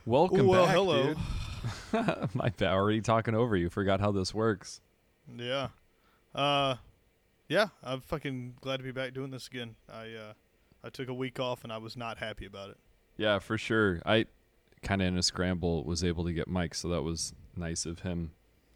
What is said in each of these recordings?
Welcome Well, back, hello. dude. My bad. Already talking over you. Forgot how this works. Yeah. Uh yeah, I'm fucking glad to be back doing this again. I took a week off and I was not happy about it. Yeah, for sure. I kind of in a scramble was able to get Mike, so that was nice of him.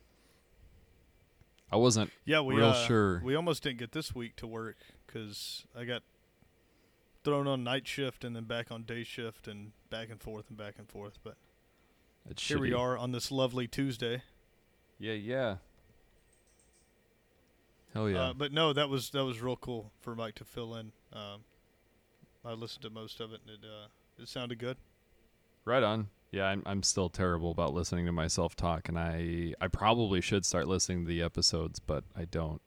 I wasn't Yeah, real sure. we almost didn't get this week to work cuz I got thrown on night shift and then back on day shift and back and forth and back and forth, but It's here we shitty. are on this lovely Tuesday. Yeah, yeah. Hell yeah. But no, that was real cool for Mike to fill in. I listened to most of it and it sounded good. Right on. Yeah, I'm still terrible about listening to myself talk, and I probably should start listening to the episodes, but I don't.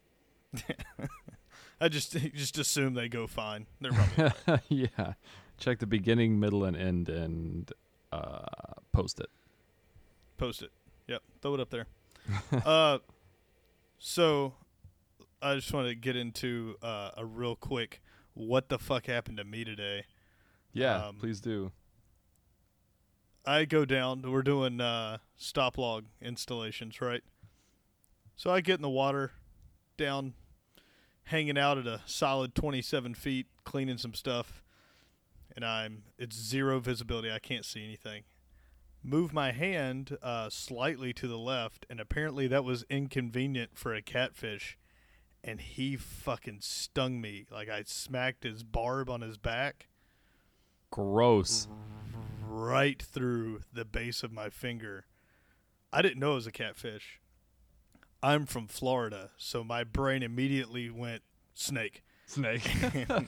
I just assume they go fine. They're probably fine. Yeah. Check the beginning, middle, and end, and post it. Post it. Yep, throw it up there. uh, so I just want to get into a real quick. What the fuck happened to me today? Yeah, please do. I go down. We're doing stop log installations, right? So I get in the water, down, hanging out at a solid 27 feet, cleaning some stuff, and it's zero visibility. I can't see anything. Move my hand slightly to the left, and apparently that was inconvenient for a catfish, and he fucking stung me. Like I smacked his barb on his back Gross. right through the base of my finger. I didn't know it was a catfish. I'm from Florida, so my brain immediately went snake. Snake. And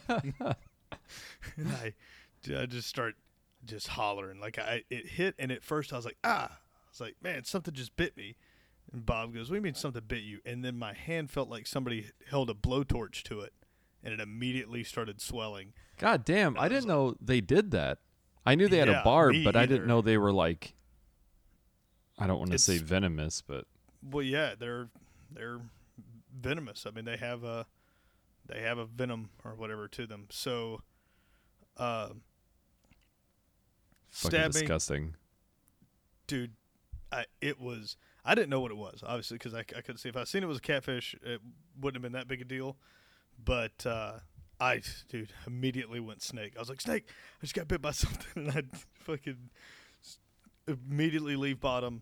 I just start just hollering. Like it hit, and at first I was like, ah. I was like, man, something just bit me. And Bob goes, what do you mean something bit you? And then my hand felt like somebody held a blowtorch to it, and it immediately started swelling. God damn, I didn't know they did that. I knew they had Yeah, a barb, me but I didn't either. know they were like, I don't want to say It's venomous, but Well, yeah, they're venomous. I mean, they have a venom or whatever to them. So, uh, fucking stabbing, disgusting. dude. I didn't know what it was, obviously, because I couldn't see. If I seen it was a catfish, it wouldn't have been that big a deal. But dude, immediately went snake. I was like, snake! I just got bit by something, and I fucking immediately leave bottom.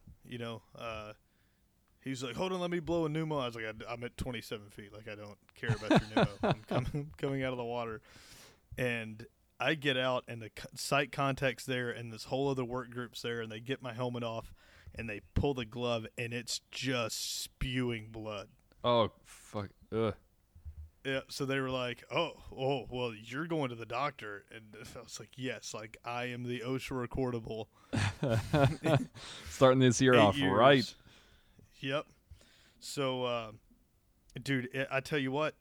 He's like, hold on, let me blow a pneumo. I was like, I'm at 27 feet. Like, I don't care about your pneumo. I'm coming out of the water. And I get out, and the site contact's there, and this whole other work group's there, and they get my helmet off, and they pull the glove, and it's just spewing blood. Oh, fuck. Ugh. Yeah, so they were like, oh, well, you're going to the doctor. And I was like, yes, like, I am the OSHA recordable. Starting this year 8 off years. right. Yep. So, dude, I tell you what,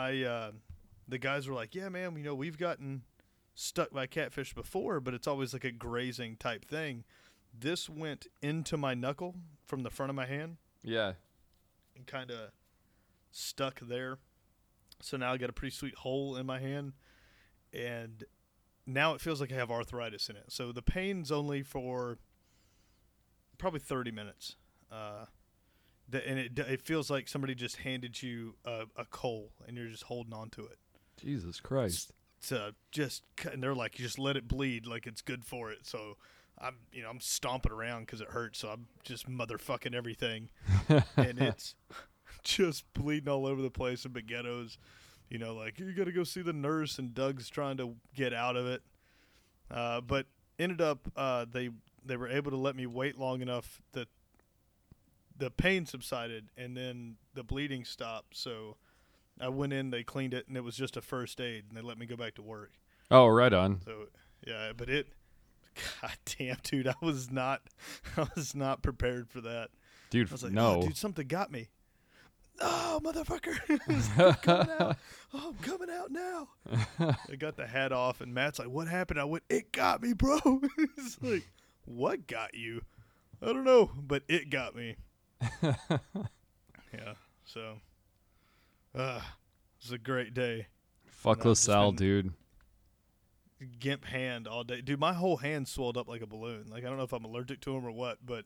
the guys were like, yeah, man, we've gotten stuck by catfish before, but it's always like a grazing type thing. This went into my knuckle from the front of my hand Yeah. and kind of stuck there. So now I got a pretty sweet hole in my hand, and now it feels like I have arthritis in it. So the pain's only for probably 30 minutes. And it feels like somebody just handed you a coal, and you're just holding on to it. Jesus Christ. And they're like, you just let it bleed, like it's good for it. So I'm stomping around because it hurts. So I'm just motherfucking everything, and it's just bleeding all over the place in Baguettos. Like, you got to go see the nurse, and Doug's trying to get out of it. But ended up, they were able to let me wait long enough that the pain subsided, and then the bleeding stopped. So I went in, they cleaned it, and it was just a first aid, and they let me go back to work. Oh, right on. So yeah, but god damn, dude, I was not prepared for that. Dude, I was like, no. oh, dude, something got me. Oh, motherfucker. I'm coming out. Oh, I'm coming out now. I got the hat off, and Matt's like, what happened? I went, it got me, bro. It's like, what got you? I don't know, but it got me. Yeah, so it was a great day. Fuck No, I've just LaSalle, been- dude. gimp hand all day, dude. My whole hand swelled up like a balloon. Like I don't know if I'm allergic to them or what, but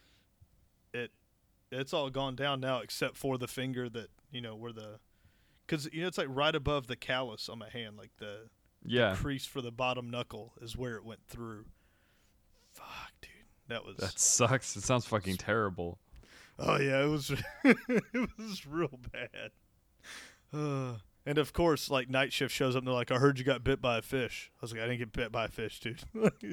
it's all gone down now except for the finger that where because it's like right above the callus on my hand, like the crease for the bottom knuckle is where it went through. Fuck, dude, that sucks. It sounds fucking terrible. Oh yeah, it was it was real bad. And of course, like night shift shows up and they're like, I heard you got bit by a fish. I was like, I didn't get bit by a fish, dude.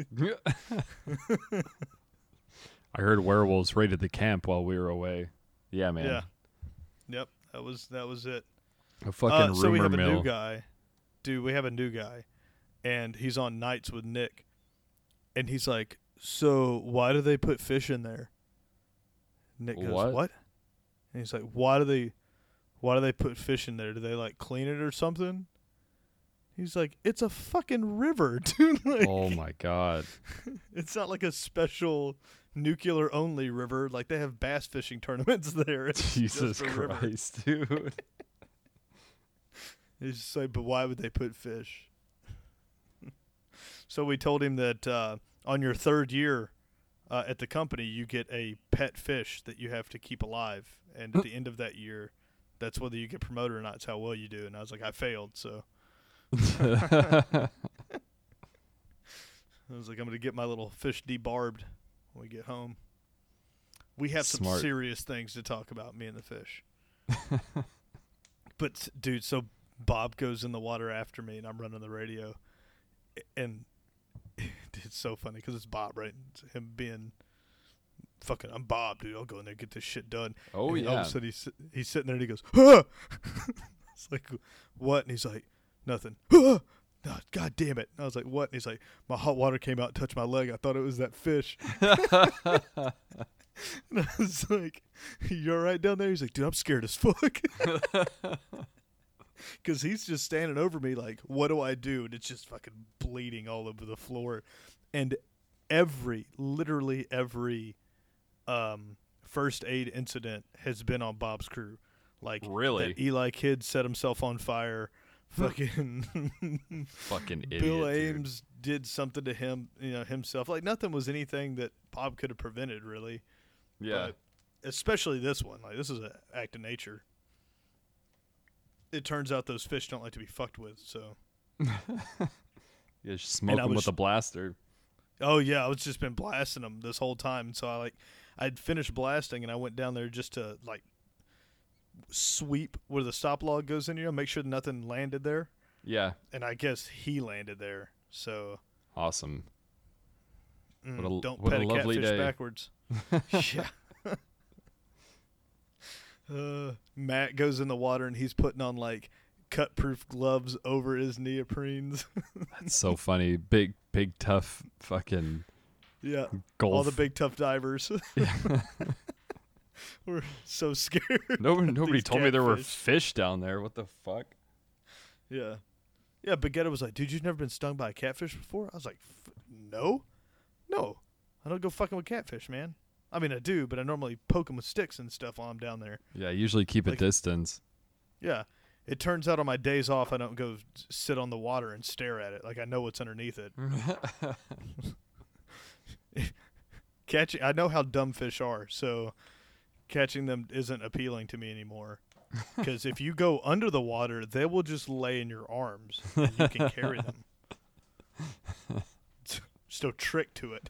I heard werewolves raided the camp while we were away. Yeah, man. Yeah. Yep. That was it. A fucking so we rumor have mill. a new guy. Dude, we have a new guy. And he's on nights with Nick. And he's like, so why do they put fish in there? Nick goes, what? And he's like, why do they put fish in there? Do they like clean it or something? He's like, it's a fucking river, dude. Like, oh my god. It's not like a special nuclear only river. Like they have bass fishing tournaments there. It's Jesus Christ, dude. He's just like, but why would they put fish? So we told him that on your third year at the company, you get a pet fish that you have to keep alive. And at the end of that year, that's whether you get promoted or not. It's how well you do. And I was like, I failed, so. I was like, I'm going to get my little fish debarbed when we get home. We have some serious things to talk about, me and the fish. But, dude, so Bob goes in the water after me, and I'm running the radio. And it's so funny because it's Bob, right? It's him being fucking, I'm Bob, dude. I'll go in there and get this shit done. Oh, and yeah. All of a sudden, he's sitting there, and he goes, ah! It's like, what? And he's like, nothing. Ah! No, God damn it. And I was like, what? And he's like, my hot water came out and touched my leg. I thought it was that fish. And I was like, you all right down there? He's like, dude, I'm scared as fuck. Because he's just standing over me like, what do I do? And it's just fucking bleeding all over the floor. And literally every first aid incident has been on Bob's crew. Like, really? That Eli kid set himself on fire. Fucking idiot. Bill Ames did something to him, himself. Like, nothing was anything that Bob could have prevented, really. Yeah. But especially this one. Like, this is an act of nature. It turns out those fish don't like to be fucked with, so. Yeah, just smoke them with a blaster. Oh, yeah, I was just been blasting them this whole time. So I'd finished blasting, and I went down there just to, like, sweep where the stop log goes in, make sure nothing landed there. Yeah. And I guess he landed there, so. Awesome. Don't what pet a a lovely catfish day. backwards. Yeah. Matt goes in the water and he's putting on like cut-proof gloves over his neoprenes. That's so funny. Big tough fucking golf. All the big tough divers. We're so scared. Nobody told me there were fish down there. What the fuck? Yeah. Yeah, Baguetta was like, dude, you've never been stung by a catfish before? I was like, no. I don't go fucking with catfish, man. I mean, I do, but I normally poke them with sticks and stuff while I'm down there. Yeah, I usually keep a distance. Yeah. It turns out on my days off, I don't go sit on the water and stare at it. Like, I know what's underneath it. I know how dumb fish are, so catching them isn't appealing to me anymore. Because if you go under the water, they will just lay in your arms, and you can carry them. It's just a trick to it.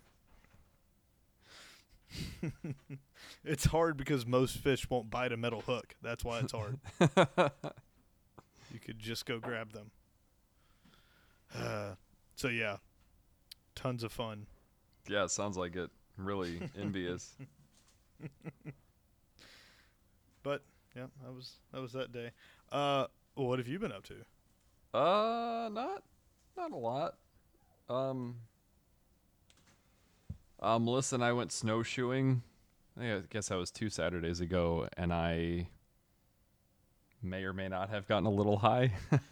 It's hard because most fish won't bite a metal hook. That's why it's hard. You could just go grab them. So yeah, tons of fun. Yeah, it sounds like it. Really envious. But yeah, that was that day. What have you been up to? Not a lot. Melissa and I went snowshoeing. I guess that was 2 Saturdays ago, and I may or may not have gotten a little high.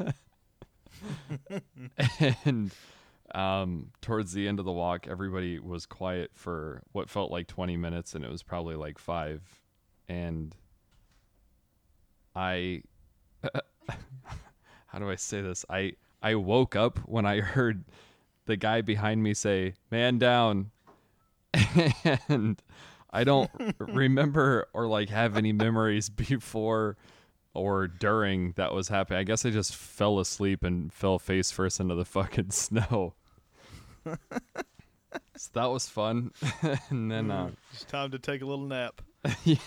And towards the end of the walk, everybody was quiet for what felt like 20 minutes, and it was probably like 5. And I how do I say this? I I woke up when I heard the guy behind me say, "Man down." And I don't remember or like have any memories before or during that was happening. I guess I just fell asleep and fell face first into the fucking snow. So that was fun. And then It's time to take a little nap. yeah.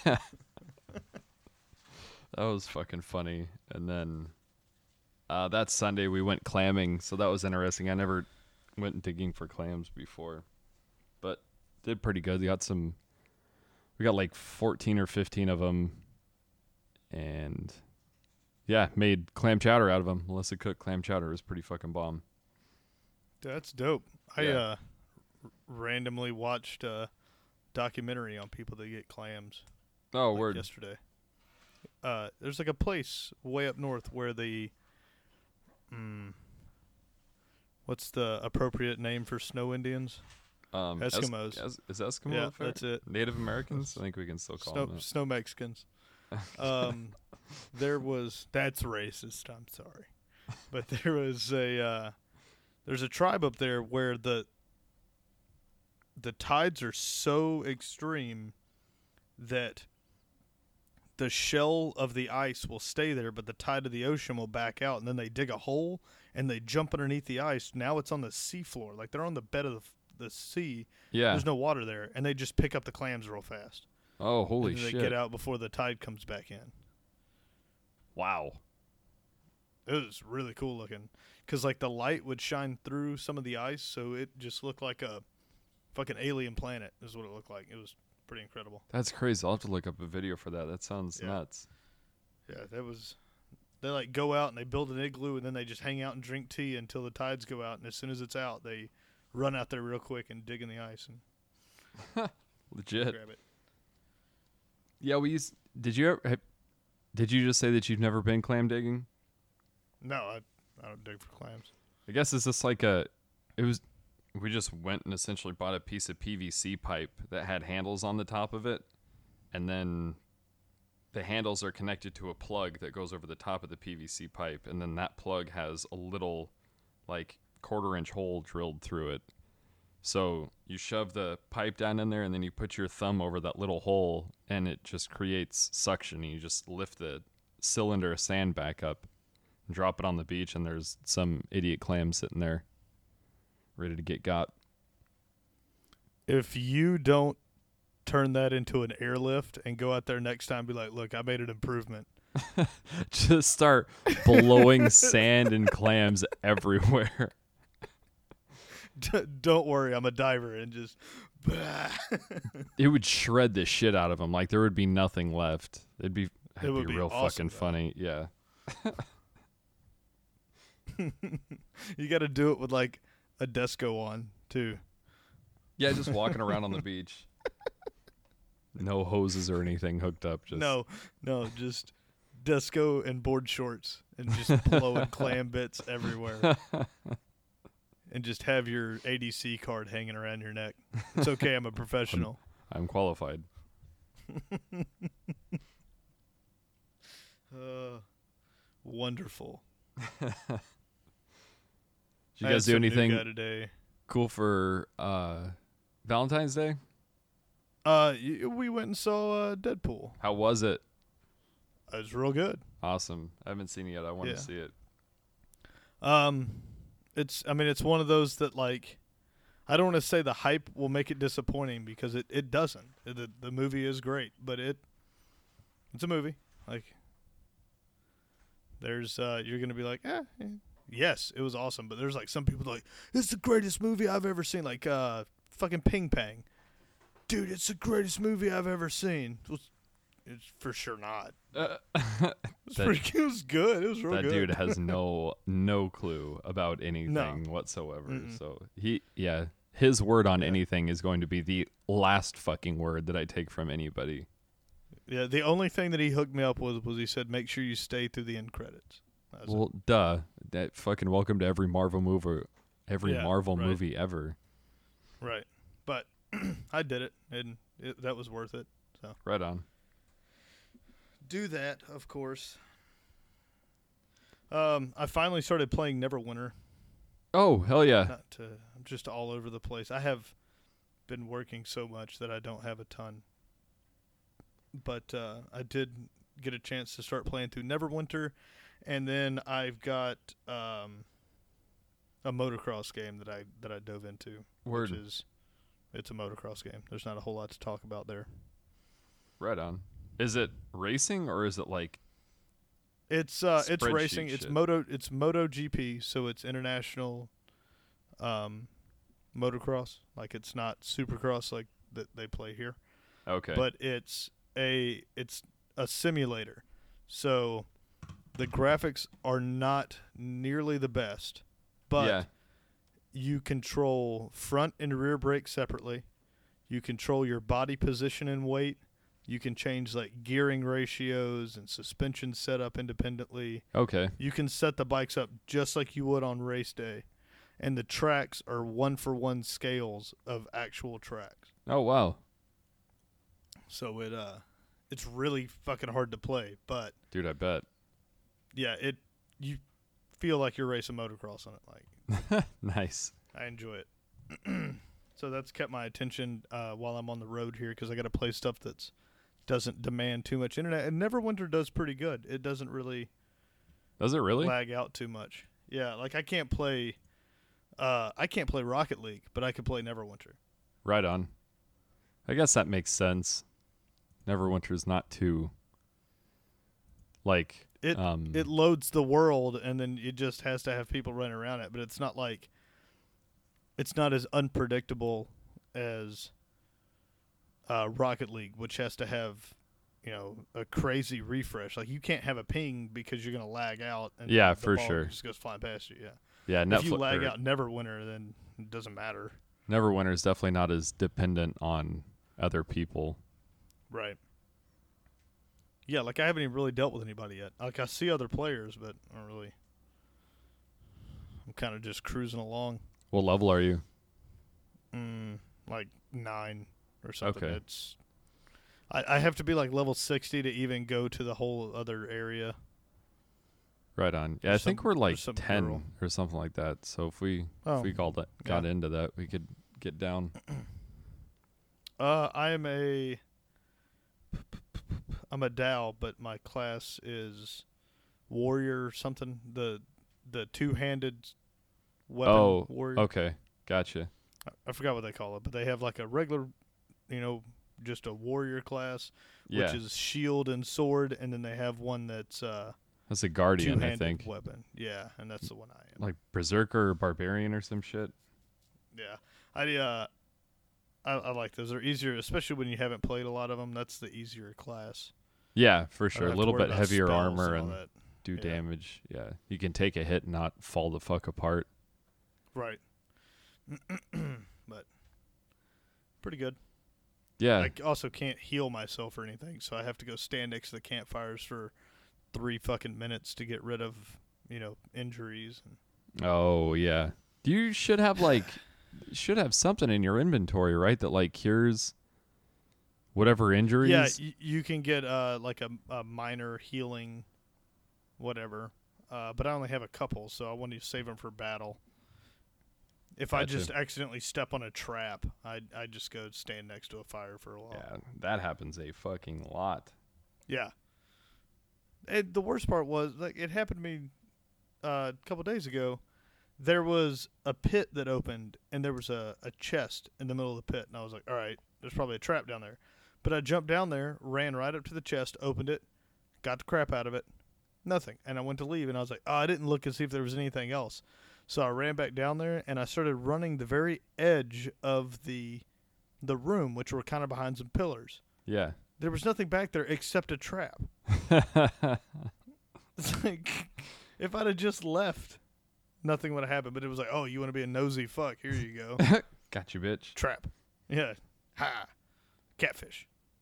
That was fucking funny. And then that Sunday we went clamming, so that was interesting. I never went digging for clams before, but did pretty good. We got like 14 or 15 of them, and yeah, made clam chowder out of them. Melissa cooked clam chowder. It was pretty fucking bomb. That's dope. Yeah. I randomly watched a documentary on people that get clams Oh, like word. yesterday. There's like a place way up north where what's the appropriate name for snow Indians? Eskimos. Is Eskimo Yeah, fair? that's it. Native Americans? I think we can still call them that. Snow Mexicans. That's racist. I'm sorry, but there's a tribe up there where the tides are so extreme that the shell of the ice will stay there, but the tide of the ocean will back out, and then they dig a hole and they jump underneath the ice. Now it's on the seafloor, like they're on the bed of the sea. Yeah. There's no water there, and they just pick up the clams real fast. Oh, holy and then shit. They get out before the tide comes back in. Wow. It was really cool looking, because like the light would shine through some of the ice, so it just looked like a fucking alien planet is what it looked like. It was pretty incredible. That's crazy. I'll have to look up a video for that. That sounds nuts. Yeah, they like go out and they build an igloo, and then they just hang out and drink tea until the tides go out, and as soon as it's out, they run out there real quick and dig in the ice and Legit. grab it. Yeah, did you just say that you've never been clam digging? No, I don't dig for clams. I guess it's just like we just went and essentially bought a piece of PVC pipe that had handles on the top of it, and then the handles are connected to a plug that goes over the top of the PVC pipe, and then that plug has a little like 1/4-inch hole drilled through it. So you shove the pipe down in there, and then you put your thumb over that little hole, and it just creates suction. And you just lift the cylinder of sand back up and drop it on the beach, and there's some idiot clam sitting there ready to get got. If you don't turn that into an airlift and go out there next time and be like, look, I made an improvement. Just start blowing sand and clams everywhere. Don't worry, I'm a diver, and just It would shred the shit out of them. Like there would be nothing left. It'd be would be real awesome, fucking funny. Yeah. you got to do it with like a Desco on too. Yeah, just walking around on the beach. No hoses or anything hooked up. Just No, just Desco and board shorts and just blowing clam bits everywhere. And just have your ADC card hanging around your neck. It's okay, I'm a professional. I'm qualified. Wonderful. Did you I had guys do some new anything guy today? cool for Valentine's Day? We went and saw Deadpool. How was it? It was real good. Awesome. I haven't seen it yet. I want to see it. It's one of those that, like, I don't want to say the hype will make it disappointing, because it doesn't. The movie is great, but it's a movie. Like, there's you're gonna be like, yes, it was awesome, but there's like some people like, it's the greatest movie I've ever seen. Like fucking Ping Pang, dude, it's the greatest movie I've ever seen. It's for sure not. It was good. It was real good. That dude has no clue about anything whatsoever. Mm-mm. So his word on anything is going to be the last fucking word that I take from anybody. Yeah, the only thing that he hooked me up with was he said, make sure you stay through the end credits. Well, duh. That fucking welcome to every Marvel movie, movie ever. Right. But I did it, and that was worth it. So Right on. do that, of course. I finally started playing Neverwinter. Oh, hell yeah. I'm just all over the place. I have been working so much that I don't have a ton. But I did get a chance to start playing through Neverwinter, and then I've got a motocross game that I dove into, Word. which is it's a motocross game. There's not a whole lot to talk about there. Right on. Is it racing or is it like It's spreadsheet racing. shit? It's MotoGP, so it's international motocross. Like it's not Supercross like that they play here. Okay. But it's a simulator. So the graphics are not nearly the best, but yeah. you control front and rear brakes separately. You control your body position and weight. You can change like gearing ratios and suspension setup independently. Okay. You can set the bikes up just like you would on race day. And the tracks are 1-for-1 scales of actual tracks. Oh, wow. So it's really fucking hard to play, but Dude, I bet. yeah, you feel like you're racing motocross on it. Like Nice. I enjoy it. So that's kept my attention while I'm on the road here because I got to play stuff that doesn't demand too much internet. And Neverwinter does pretty good. It doesn't really Does it really? lag out too much. Yeah, like I can't play Rocket League, but I can play Neverwinter. Right on. I guess that makes sense. Neverwinter's not too like It loads the world and then it just has to have people running around it, but it's not as unpredictable as Rocket League, which has to have, a crazy refresh. Like you can't have a ping because you're gonna lag out. And Yeah, the for ball sure. just goes flying past you. Yeah. yeah, If you lag out Neverwinter, then it doesn't matter. Neverwinter's definitely not as dependent on other people. Right. Yeah, like I haven't even really dealt with anybody yet. Like I see other players, but I don't really. I'm kind of just cruising along. What level are you? Like 9 or something. Okay. It's I have to be like level 60 to even go to the whole other area. Right on. Yeah, I There's think some- we're like there's some 10 girl. or something like that. So if we got yeah. into that, we could get down. I'm a Dow, but my class is warrior or something. The two-handed weapon warrior. Okay. Gotcha. I forgot what they call it, but they have like a regular, just a warrior class, Yeah. which is shield and sword, and then they have one that's That's a guardian, I two-handed think. weapon. Yeah, and that's the one I am. Like berserker or barbarian or some shit. Yeah, I like those. They're easier, especially when you haven't played a lot of them. That's the easier class. Yeah, for I sure. don't A have to little worry bit about heavier spells armor all and that. do Yeah. damage. Yeah. You can take a hit and not fall the fuck apart. Right. But pretty good. Yeah. I also can't heal myself or anything, so I have to go stand next to the campfires for 3 fucking minutes to get rid of, injuries. Oh, yeah. You should have something in your inventory, right? That like cures whatever injuries. Yeah, you can get like a minor healing, whatever. But I only have a couple, so I want to save them for battle. If I Gotcha. just accidentally step on a trap, I just go stand next to a fire for a while. Yeah, that happens a fucking lot. Yeah. And the worst part was, like, it happened to me a couple days ago. There was a pit that opened, and there was a chest in the middle of the pit. And I was like, all right, there's probably a trap down there. But I jumped down there, ran right up to the chest, opened it, got the crap out of it. Nothing. And I went to leave, and I was like, I didn't look and see if there was anything else. So I ran back down there, and I started running the very edge of the room, which were kind of behind some pillars. Yeah. There was nothing back there except a trap. It's like, if I'd have just left, nothing would have happened. But it was like, oh, you want to be a nosy fuck? Here you go. Got you, bitch. Trap. Yeah. Ha. Catfish.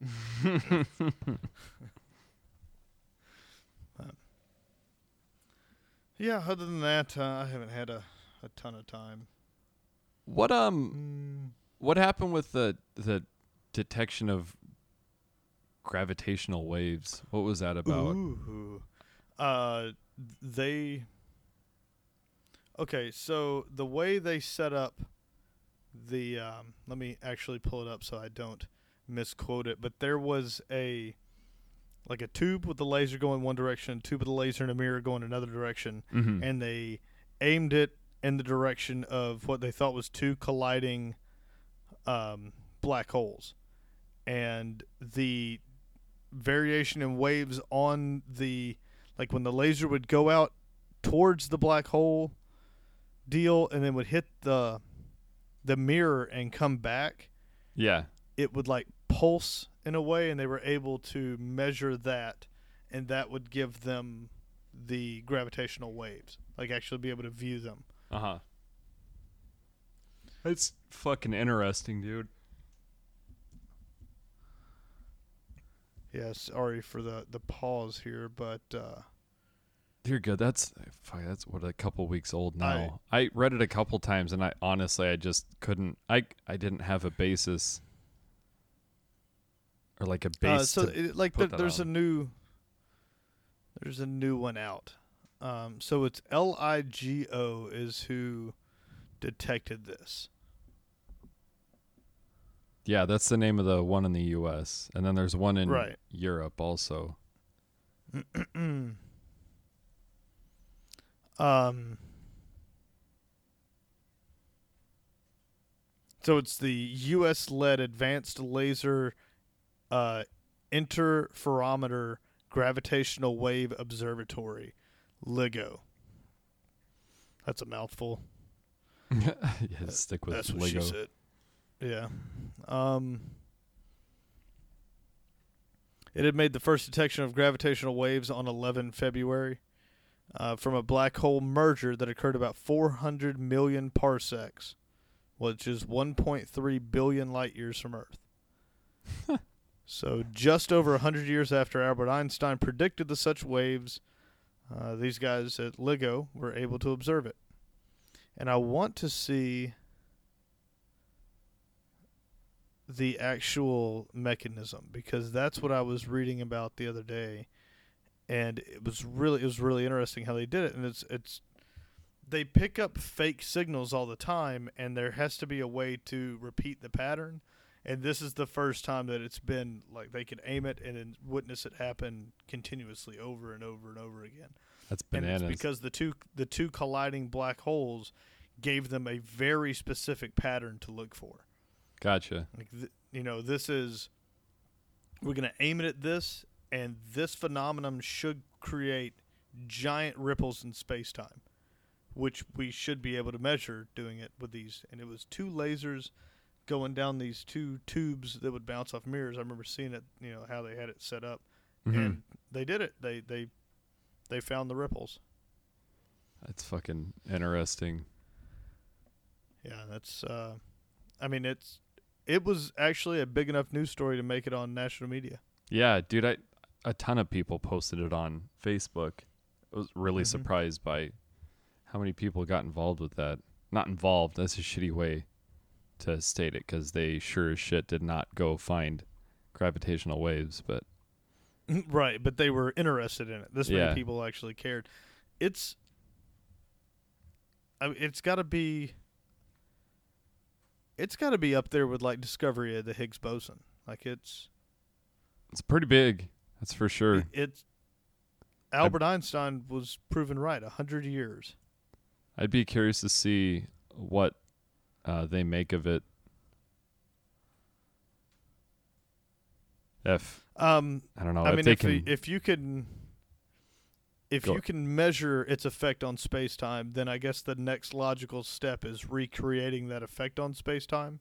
Yeah, other than that, I haven't had a ton of time. What what happened with the detection of gravitational waves? What was that about? Ooh. they okay. So the way they set up the let me actually pull it up so I don't misquote it. But there was a tube with the laser going one direction, tube with the laser and a mirror going another direction, Mm-hmm. and they aimed it in the direction of what they thought was two colliding black holes, and the variation in waves on the when the laser would go out towards the black hole deal and then would hit the mirror and come back, Yeah. it would pulse in a way, and they were able to measure that, and that would give them the gravitational waves, actually be able to view them. Uh-huh. It's fucking interesting, dude. Yeah, sorry for the pause here, but You're good. That's what, a couple weeks old now. I read it a couple times, and I honestly just couldn't. I didn't have a basis or a base. There's a new one out. So it's LIGO is who detected this. Yeah, that's the name of the one in the U.S. And then there's one in Right. Europe also. So it's the U.S.-led Advanced Laser Interferometer Gravitational Wave Observatory, LIGO. That's a mouthful. Yeah, stick with That's what Lego. she said. Yeah. It had made the first detection of gravitational waves on 11 February from a black hole merger that occurred about 400 million parsecs, which is 1.3 billion light years from Earth. So just over 100 years after Albert Einstein predicted the such waves, these guys at LIGO were able to observe it. And I want to see the actual mechanism, because that's what I was reading about the other day, and it was really interesting how they did it. And it's they pick up fake signals all the time, and there has to be a way to repeat the pattern. And this is the first time that it's been they could aim it and then witness it happen continuously over and over and over again. That's bananas. And it's because the two colliding black holes gave them a very specific pattern to look for. Gotcha. This is, we're going to aim it at this, and this phenomenon should create giant ripples in space-time, which we should be able to measure doing it with these. And it was two lasers going down these two tubes that would bounce off mirrors. I remember seeing it, how they had it set up. Mm-hmm. And they did it. They found the ripples. That's fucking interesting. Yeah, that's, it was actually a big enough news story to make it on national media. Yeah, dude, a ton of people posted it on Facebook. I was really Mm-hmm. surprised by how many people got involved with that. Not involved, that's a shitty way to state it, because they sure as shit did not go find gravitational waves, but Right, but they were interested in it. This many people actually cared. It's got to be up there with discovery of the Higgs boson. It's pretty big. That's for sure. Albert Einstein was proven right 100 years. I'd be curious to see what they make of it. If I don't know, if you can measure its effect on space-time, then I guess the next logical step is recreating that effect on space-time.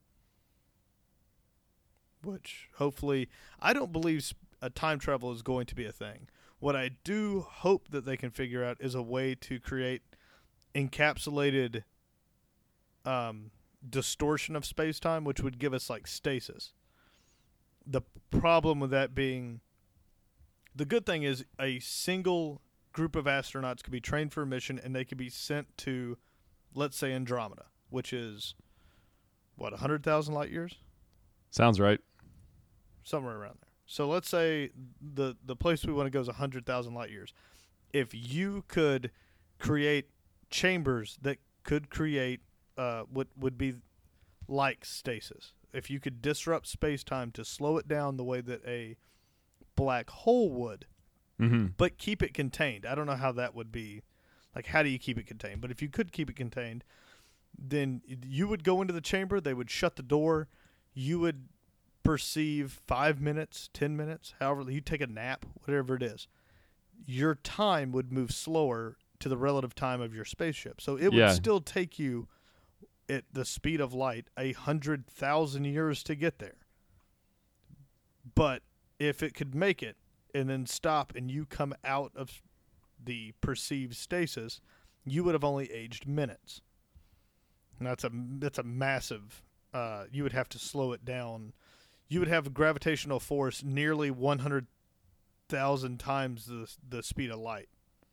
Which hopefully, I don't believe time travel is going to be a thing. What I do hope that they can figure out is a way to create encapsulated distortion of space-time, which would give us stasis. The problem with that being, the good thing is a single group of astronauts could be trained for a mission, and they could be sent to, let's say, Andromeda, which is, 100,000 light years? sounds right. Somewhere around there. So let's say the place we want to go is 100,000 light years. if you could create chambers that could create what would be like stasis. If you could disrupt space-time to slow it down the way that a black hole would, but keep it contained. I don't know how that would be. Like, how do you keep it contained? But if you could keep it contained, then you would go into the chamber, they would shut the door, you would perceive 5 minutes, 10 minutes, however, you take a nap, whatever it is. Your time would move slower to the relative time of your spaceship. So it would still take you at the speed of light 100,000 years to get there. But if it could make it and then stop and you come out of the perceived stasis, you would have only aged minutes. And that's a massive. You would have to slow it down. You would have a gravitational force nearly 100,000 times the speed of light.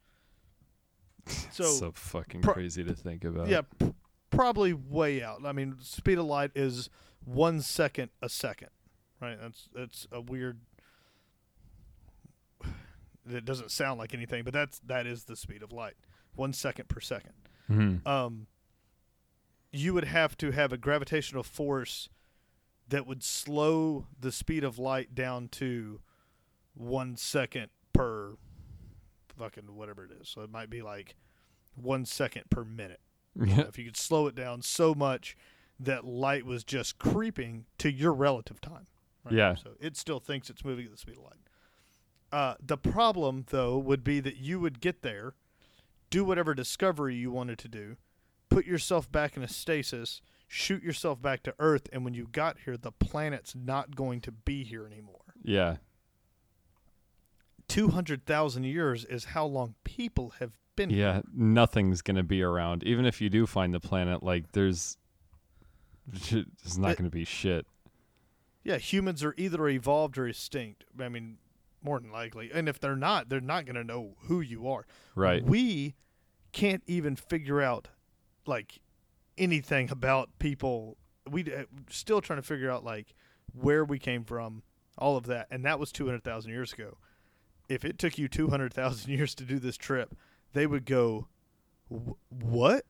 So fucking crazy to think about. Yeah, probably way out. I mean, speed of light is 1 second a second, right? That's a weird. It doesn't sound like anything, but that is the speed of light, 1 second per second. You would have to have a gravitational force that would slow the speed of light down to 1 second per fucking whatever it is. So it might be like 1 second per minute. If you could slow it down so much that light was just creeping to your relative time. Right? Yeah. So it still thinks it's moving at the speed of light. The problem, though, would be that you would get there, do whatever discovery you wanted to do, put yourself back in a stasis, shoot yourself back to Earth, and when you got here, the planet's not going to be here anymore. Yeah. 200,000 years is how long people have been here. Yeah, nothing's going to be around. Even if you do find the planet, like, there's not going to be shit. Yeah, humans are either evolved or extinct. I mean, more than likely. And if they're not going to know who you are. Right. We can't even figure out, like, anything about people. We're still trying to figure out, like, where we came from, all of that. And that was 200,000 years ago. If it took you 200,000 years to do this trip, they would go, what?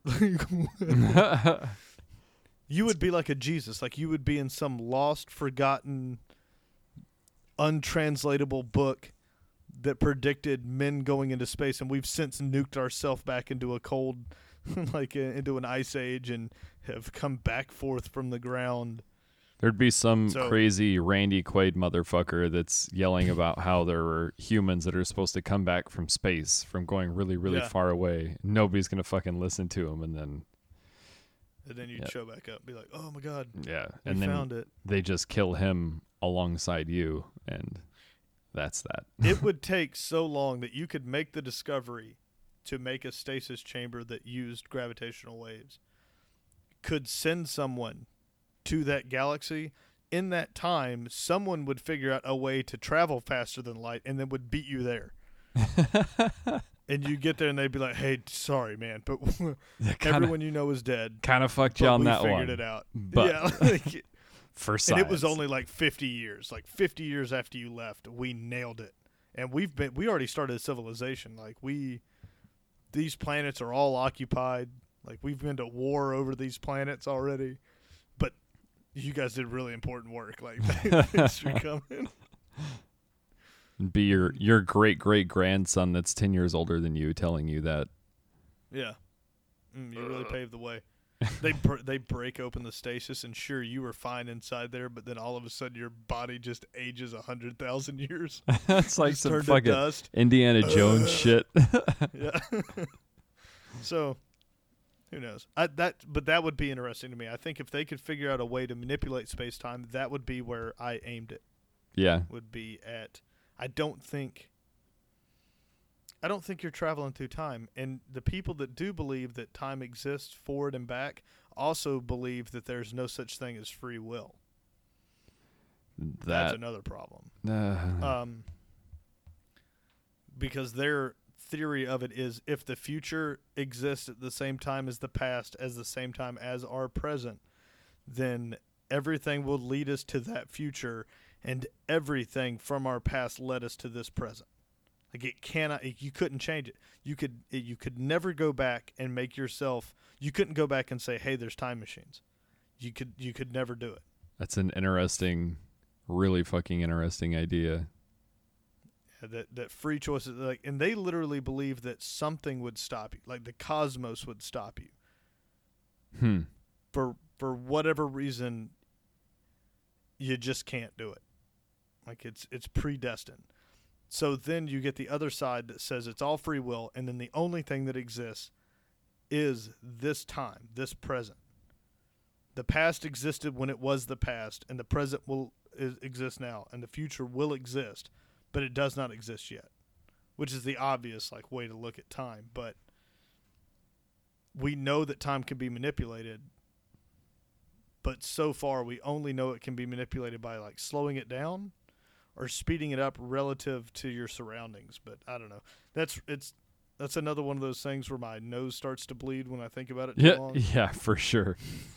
You would be like a Jesus. Like, you would be in some lost, forgotten, untranslatable book that predicted men going into space, and we've since nuked ourselves back into a cold, like into an ice age, and have come back forth from the ground. There'd be some crazy Randy Quaid motherfucker that's yelling about how there were humans that are supposed to come back from space, from going really, really far away. Nobody's going to fucking listen to him, and then you'd show back up and be like, oh my God. Yeah. And then found it. They just kill him alongside you, and that's that. It would take so long that you could make the discovery to make a stasis chamber that used gravitational waves, could send someone to that galaxy. In that time, someone would figure out a way to travel faster than light and then would beat you there. And you get there and they'd be like, hey, sorry, man, but everyone you know is dead. Kind of fucked you on that one. We figured it out. But yeah. For science. And it was only like 50 years. Like 50 years after you left, we nailed it. And we already started a civilization. Like, these planets are all occupied. Like, we've been to war over these planets already. But you guys did really important work. Like, thanks for coming. Be your great-great-grandson that's 10 years older than you telling you that. Yeah. You really paved the way. They break open the stasis, and sure, you were fine inside there, but then all of a sudden your body just ages 100,000 years. That's like some fucking dust. Indiana Jones shit. Yeah. So, who knows? But that would be interesting to me. I think if they could figure out a way to manipulate space-time, that would be where I aimed it. Yeah. Would be at... I don't think you're traveling through time. And the people that do believe that time exists forward and back also believe that there's no such thing as free will. That's another problem. Because their theory of it is, if the future exists at the same time as the past, as the same time as our present, then everything will lead us to that future, and everything from our past led us to this present. Like it cannot. You couldn't change it. You could never go back and make yourself. You couldn't go back and say, "Hey, there's time machines." You could never do it. That's an interesting, really fucking interesting idea. That free choice is like, and they literally believe that something would stop you, like the cosmos would stop you. For whatever reason, you just can't do it. Like it's predestined. So then you get the other side that says it's all free will, and then the only thing that exists is this time, this present. The past existed when it was the past, and the present will exist now, and the future will exist, but it does not exist yet, which is the obvious like way to look at time. But we know that time can be manipulated, but so far we only know it can be manipulated by like slowing it down or speeding it up relative to your surroundings. But I don't know. That's another one of those things where my nose starts to bleed when I think about it too long. Yeah, for sure.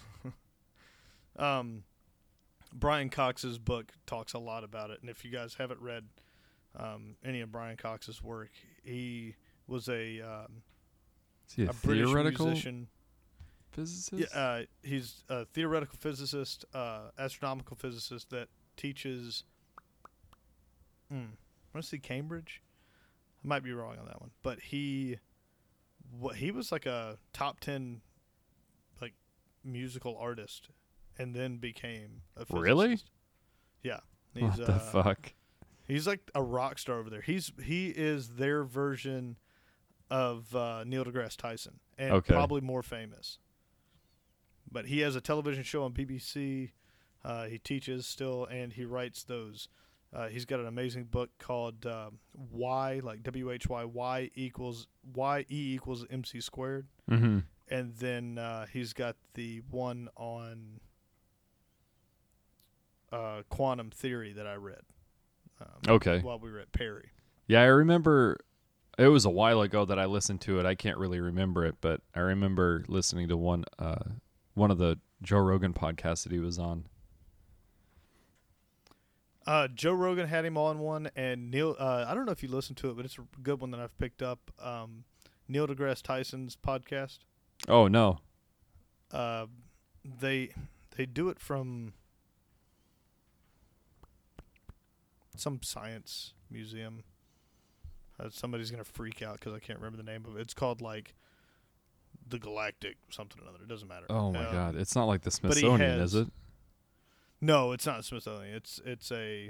Brian Cox's book talks a lot about it, and if you guys haven't read any of Brian Cox's work, he was Is he a British theoretical musician. physicist? Yeah, he's a theoretical physicist, astronomical physicist that teaches. I want to say Cambridge. I might be wrong on that one, but he was like a top 10 like musical artist, and then became a physicist. Really? Yeah. What the fuck? He's like a rock star over there. He is their version of Neil deGrasse Tyson, and probably more famous. But he has a television show on BBC. He teaches still, and he writes those. He's got an amazing book called Y, like WHY, Y E equals MC squared. Mm-hmm. And then he's got the one on quantum theory that I read. While we were at Perry. Yeah, I remember it was a while ago that I listened to it. I can't really remember it, but I remember listening to one of the Joe Rogan podcasts that he was on. Joe Rogan had him on one, and Neil. I don't know if you listened to it, but it's a good one that I've picked up. Neil deGrasse Tyson's podcast. Oh no. They do it from some science museum. Somebody's gonna freak out because I can't remember the name of it. It's called like the Galactic something or other. It doesn't matter. Oh my god! It's not like the Smithsonian, is it? No, it's not Smithsonian. It's a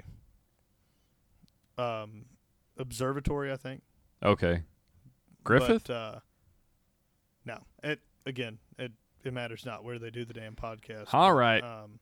observatory, I think. Okay. Griffith? But, no. It matters not where they do the damn podcast. All right.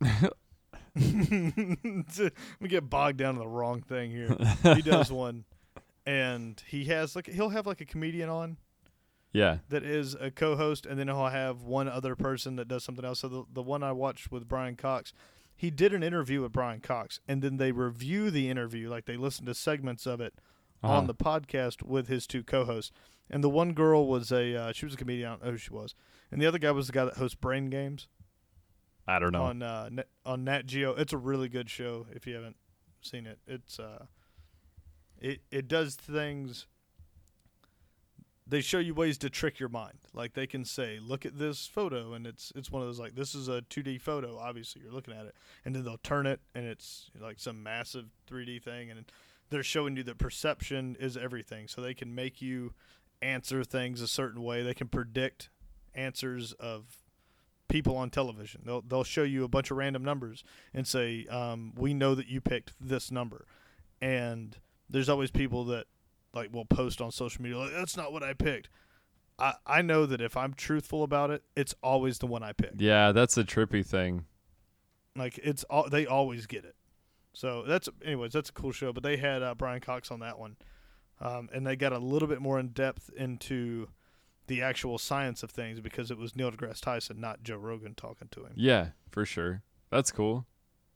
We get bogged down in the wrong thing here. He does one, and he'll have like a comedian on. Yeah. That is a co-host, and then he'll have one other person that does something else. So the one I watched with Brian Cox, he did an interview with Brian Cox, and then they review the interview, like they listen to segments of it on the podcast with his two co-hosts. And the one girl was she was a comedian. I don't know who she was. And the other guy was the guy that hosts Brain Games. I don't know. On Nat Geo. It's a really good show if you haven't seen it. It's it does things. They show you ways to trick your mind. Like they can say, look at this photo, and it's one of those like, this is a 2D photo, obviously you're looking at it, and then they'll turn it and it's like some massive 3D thing, and they're showing you that perception is everything. So they can make you answer things a certain way. They can predict answers of people on television. They'll show you a bunch of random numbers and say, we know that you picked this number. And there's always people that like will post on social media like, that's not what I picked. I know that if I'm truthful about it, it's always the one I picked. Yeah, that's a trippy thing. Like they always get it. So that's a cool show. But they had Brian Cox on that one, and they got a little bit more in depth into the actual science of things because it was Neil deGrasse Tyson, not Joe Rogan, talking to him. Yeah, for sure. That's cool.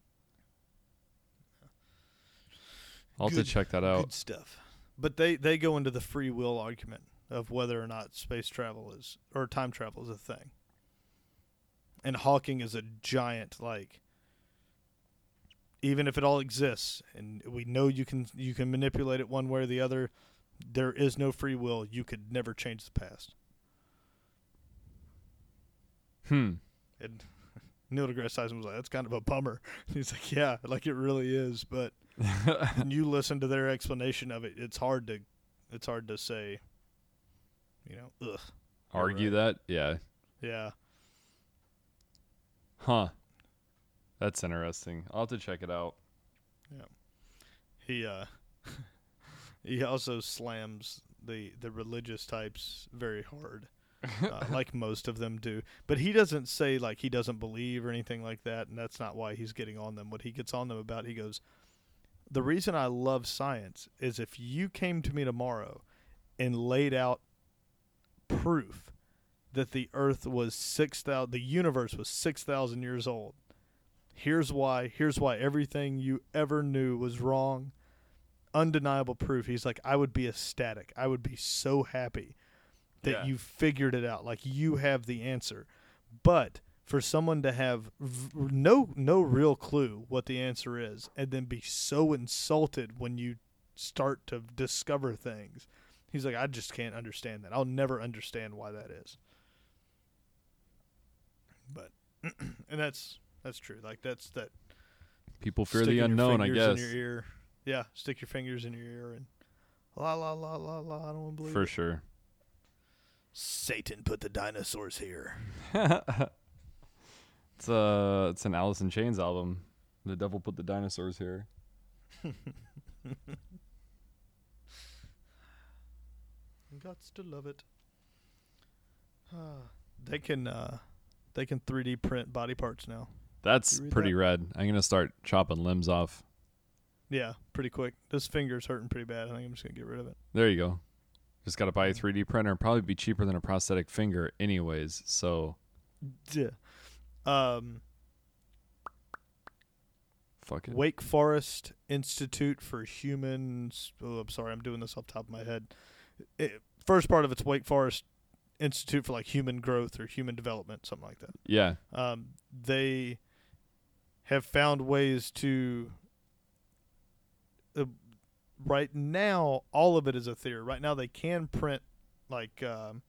I'll have to check that out. Good stuff. But they go into the free will argument of whether or not space travel or time travel is a thing. And Hawking is a giant, like, even if it all exists and we know you can manipulate it one way or the other, there is no free will. You could never change the past. And Neil deGrasse Tyson was like, that's kind of a bummer. He's like, yeah, like it really is. But when you listen to their explanation of it, it's hard to say, ugh. Argue right. that? Yeah. Yeah. Huh. That's interesting. I'll have to check it out. Yeah. He also slams the religious types very hard. Like most of them do. But he doesn't say like he doesn't believe or anything like that, and that's not why he's getting on them. What he gets on them about, he goes, the reason I love science is if you came to me tomorrow and laid out proof that the earth was the universe was 6,000 years old. Here's why everything you ever knew was wrong. Undeniable proof. He's like, I would be ecstatic. I would be so happy that you figured it out. Like, you have the answer. But for someone to have no real clue what the answer is and then be so insulted when you start to discover things, he's like, I just can't understand that. I'll never understand why that is. But and that's true. Like, that's that. People fear the unknown, I guess. In your ear. Yeah, stick your fingers in your ear and la la la la la. I don't want to believe For it. sure. Satan put the dinosaurs here. It's an Alice in Chains album. The devil put the dinosaurs here. Gots to love it. They can 3D print body parts now. That's pretty rad. I'm gonna start chopping limbs off. Yeah, pretty quick. This finger's hurting pretty bad. I think I'm just gonna get rid of it. There you go. Just gotta buy a 3D printer. Probably be cheaper than a prosthetic finger, anyways. So. Yeah. Fuck it. Wake Forest Institute for Humans. Oh, I'm sorry, I'm doing this off the top of my head. First part of it's Wake Forest Institute for like human growth or human development, something like that. Yeah. They have found ways to. Right now, all of it is a theory. Right now, they can print like an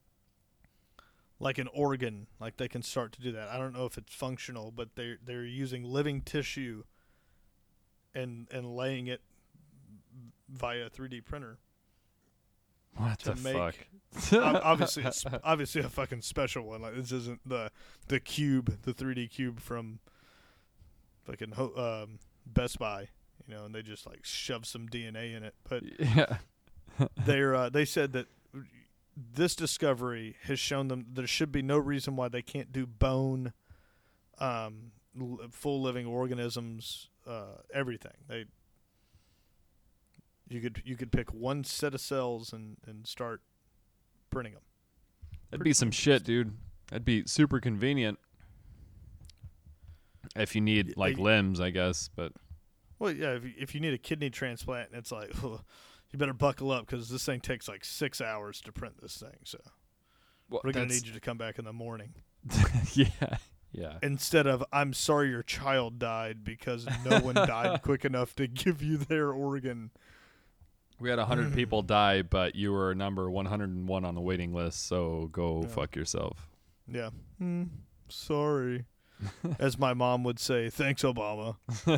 organ. Like, they can start to do that. I don't know if it's functional, but they're using living tissue and laying it via a 3D printer. What the fuck? Obviously, it's obviously a fucking special one. Like, this isn't the cube, the 3D cube from fucking Best Buy. And they just like shove some DNA in it. But yeah, they said that this discovery has shown them there should be no reason why they can't do bone, full living organisms, everything. You could pick one set of cells and start printing them. That'd be some shit, dude. That'd be super convenient if you need like limbs, I guess, but. Well, yeah, if you need a kidney transplant, it's like, you better buckle up because this thing takes like 6 hours to print this thing. So we're going to need you to come back in the morning. Yeah. Instead of, I'm sorry your child died because no one died quick enough to give you their organ. We had 100 people die, but you were number 101 on the waiting list, so go fuck yourself. Yeah. Sorry. As my mom would say, thanks, Obama.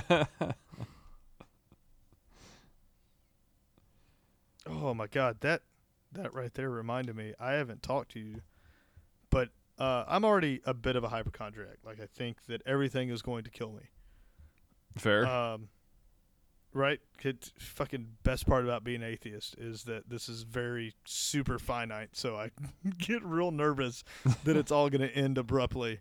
Oh my God, that right there reminded me. I haven't talked to you, but I'm already a bit of a hypochondriac. Like, I think that everything is going to kill me. Fair. Right? Fucking best part about being atheist is that this is very super finite. So I get real nervous that it's all going to end abruptly.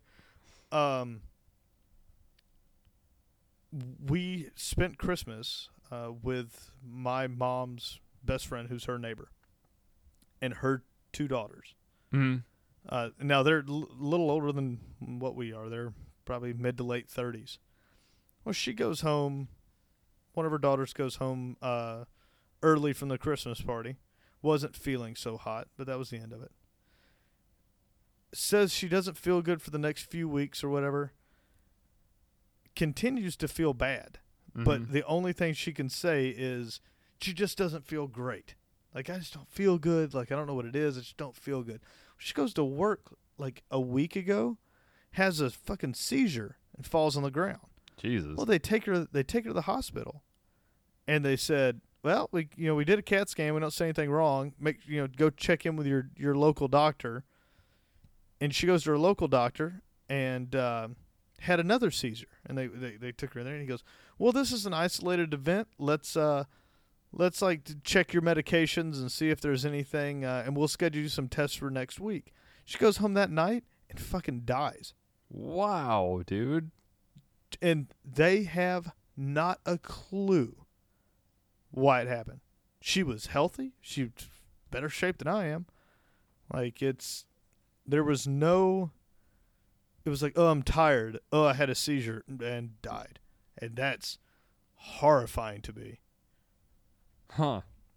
We spent Christmas with my mom's best friend, who's her neighbor, and her 2 daughters. Mm-hmm. Now they're a little older than what we are. They're probably mid to late 30s. Well, she goes home. One of her daughters goes home early from the Christmas party. Wasn't feeling so hot, but that was the end of it. Says she doesn't feel good for the next few weeks or whatever. Continues to feel bad. Mm-hmm. But the only thing she can say is she just doesn't feel great. Like, I just don't feel good. Like, I don't know what it is. I just don't feel good. She goes to work like a week ago, has a fucking seizure and falls on the ground. Jesus. Well, they take her to the hospital, and they said, well, we did a CAT scan. We don't see anything wrong. Go check in with your local doctor. And she goes to her local doctor and had another seizure, and they took her in there, and he goes, well, this is an isolated event. Let's check your medications and see if there's anything, and we'll schedule you some tests for next week. She goes home that night and fucking dies. Wow, dude. And they have not a clue why it happened. She was healthy. She was better shape than I am. Like, there was no, it was like, oh, I'm tired. Oh, I had a seizure and died. And that's horrifying to me. Huh.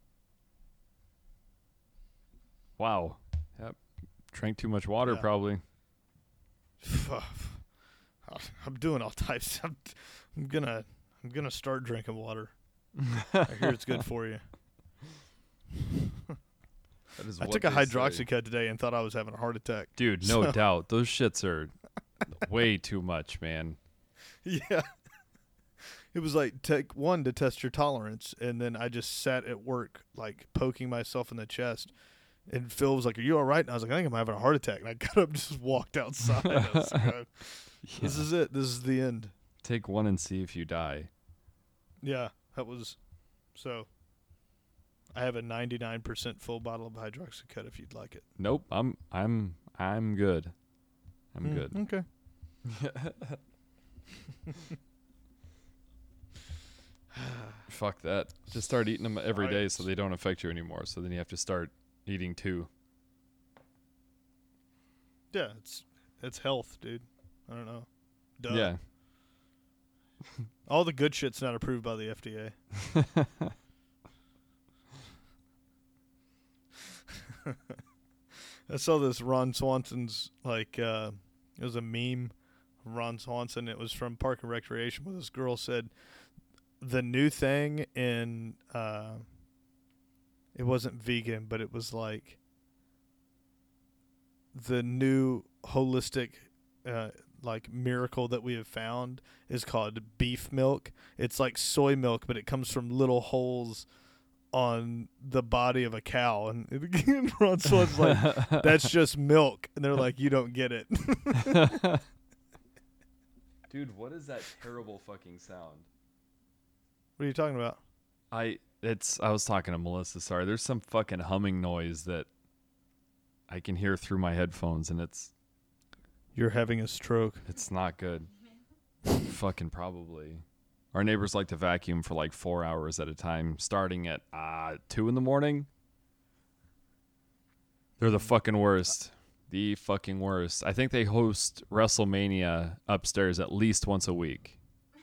Wow. Yep. Drank too much water, Yeah. probably. I'm doing all types. I'm gonna start drinking water. I hear it's good for you. That is I what took a they say. hydroxycut today and thought I was having a heart attack. Dude, no doubt. Those shits are way too much, man. Yeah. It was like, take one to test your tolerance, and then I just sat at work, like, poking myself in the chest. And Phil was like, are you all right? And I was like, I think I'm having a heart attack. And I got up and just walked outside. I was like, this is it. This is the end. Take one and see if you die. Yeah, that was, so I have a 99% full bottle of hydroxycut if you'd like it. Nope. I'm good. I'm good. Okay. Fuck that. Just start eating them every day so Science. they don't affect you anymore. So then you have to start eating 2. Yeah, it's health, dude. I don't know. Duh. Yeah. All the good shit's not approved by the FDA. I saw this Ron Swanson's, like, it was a meme of Ron Swanson. It was from Park and Recreation where this girl said the new thing in, it wasn't vegan, but it was like the new holistic, like, miracle that we have found is called beef milk. It's like soy milk, but it comes from little holes on the body of a cow. And again, Ron Swanson's like, that's just milk. And they're like, you don't get it. Dude, what is that terrible fucking sound? What are you talking about? I was talking to Melissa, sorry. There's some fucking humming noise that I can hear through my headphones, and it's You're having a stroke. not good. Fucking probably. Our neighbors like to vacuum for like 4 hours at a time, starting at 2 in the morning. They're the fucking worst. The fucking worst. I think they host WrestleMania upstairs at least once a week.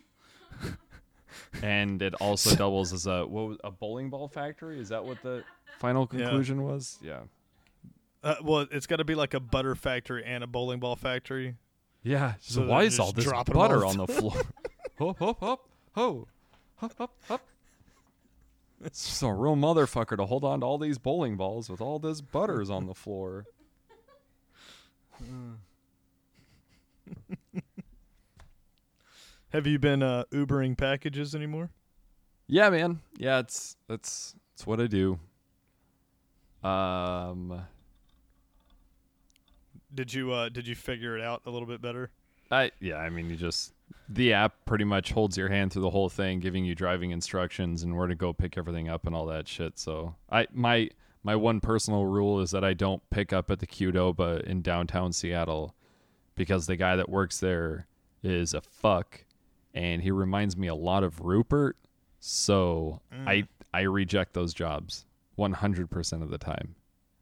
And it also doubles as a bowling ball factory? Is that what the final conclusion was? Yeah. Well, it's got to be like a butter factory and a bowling ball factory. Yeah. So So why they're is all just this dropping 'em all butter the on the floor? Hop, hop, hop, ho. Hop, hop, hop. It's just a real motherfucker to hold on to all these bowling balls with all this butters on the floor. Have you been Ubering packages anymore? Yeah, man. Yeah, it's what I do. Did you figure it out a little bit better? I mean, the app pretty much holds your hand through the whole thing, giving you driving instructions and where to go pick everything up and all that shit. So my one personal rule is that I don't pick up at the Qdoba in downtown Seattle because the guy that works there is a fuck and he reminds me a lot of Rupert. So I reject those jobs 100% of the time.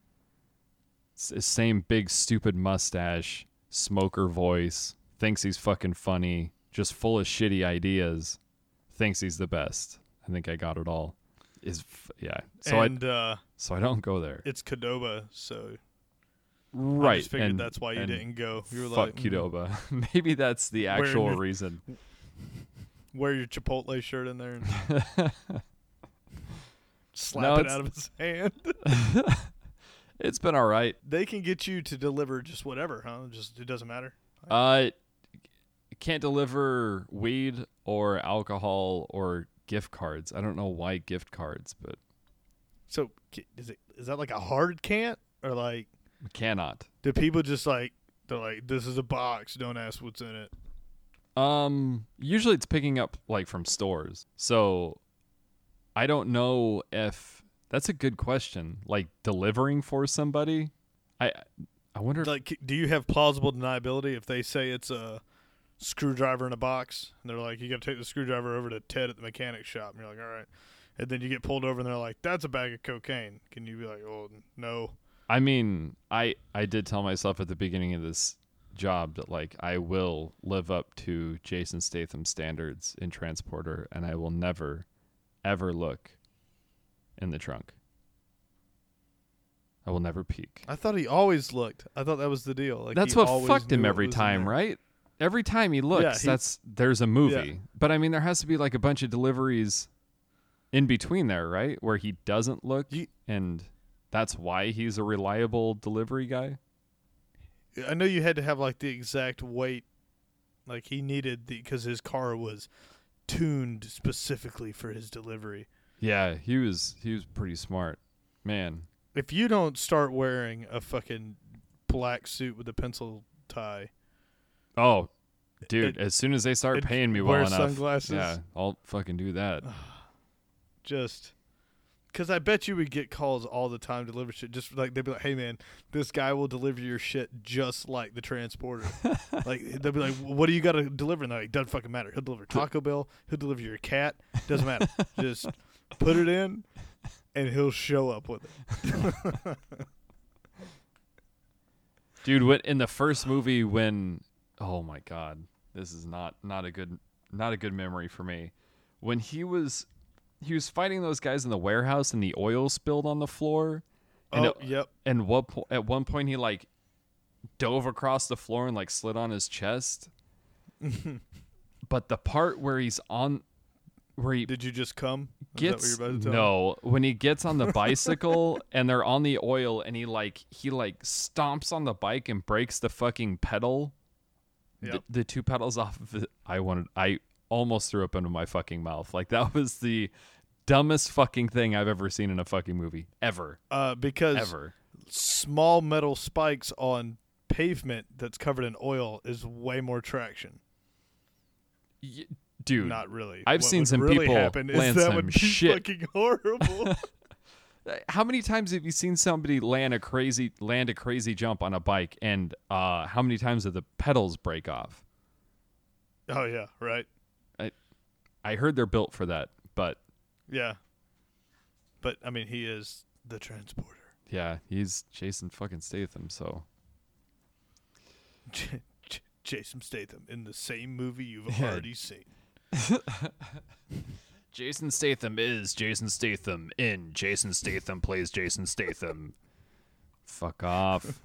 Same big stupid mustache, smoker voice, thinks he's fucking funny, just full of shitty ideas, thinks he's the best. I think I got it all. So I don't go there. It's Qdoba, so Right. I just figured that's why you didn't go. You were fuck like, Qdoba. Maybe that's the actual reason. Wear your Chipotle shirt in there. slap it it's- out of his hand. It's been all right. They can get you to deliver just whatever, huh? Just it doesn't matter. Can't deliver weed or alcohol or gift cards. I don't know why gift cards, but So is that like a hard can't, or like cannot. do people just like they're like, this is a box, don't ask what's in it? Usually it's picking up like from stores. So I don't know if that's a good question. Like delivering for somebody, I wonder. Like, do you have plausible deniability if they say it's a screwdriver in a box and they're like, you got to take the screwdriver over to Ted at the mechanic shop, and you're like, all right, and then you get pulled over and they're like, that's a bag of cocaine. Can you be like, oh no? I mean, I did tell myself at the beginning of this job that like I will live up to Jason Statham standards in Transporter, and I will never ever look in the trunk. I will never peek. I thought he always looked. I thought that was the deal. Like, That's he what always fucked him knew what every was in time, there. right? Every time he looks, there's a movie. Yeah. But I mean, there has to be like a bunch of deliveries in between there, right? Where he doesn't look, and that's why he's a reliable delivery guy. I know you had to have like the exact weight, like he needed because his car was tuned specifically for his delivery. Yeah, he was pretty smart, man. If you don't start wearing a fucking black suit with a pencil tie, Oh, dude, as soon as they start paying me well wear enough, sunglasses. yeah, I'll fucking do that. just because I bet you would get calls all the time to deliver shit. Just like they'd be like, "Hey man, this guy will deliver your shit just like the transporter." Like they'll be like, "What do you got to deliver?" And they're like, "Doesn't fucking matter. He'll deliver Taco Bell. He'll deliver your cat. Doesn't matter. Just put it in, and he'll show up with it." Dude, what in the first movie when oh my god, this is not a good memory for me. When he was fighting those guys in the warehouse and the oil spilled on the floor. And yep. And at one point he like dove across the floor and like slid on his chest. But the part where he's on where he Did you just come? Is gets that what you're about to tell me? no, when he gets on the bicycle and they're on the oil and he stomps on the bike and breaks the fucking pedal. Yep. The two pedals off of it. I almost threw up into my fucking mouth. Like that was the dumbest fucking thing I've ever seen in a fucking movie ever. Because Ever. small metal spikes on pavement that's covered in oil is way more traction. Dude, Not really. I've What seen would some really people happen is land that some would be shit. fucking horrible. How many times have you seen somebody land a crazy jump on a bike, and how many times did the pedals break off? Oh yeah, right. I heard they're built for that, but Yeah. But I mean, he is the transporter. yeah, he's Jason fucking Statham, so Jason Statham in the same movie you've Yeah. already seen. Jason Statham is Jason Statham in Jason Statham plays Jason Statham. Fuck off.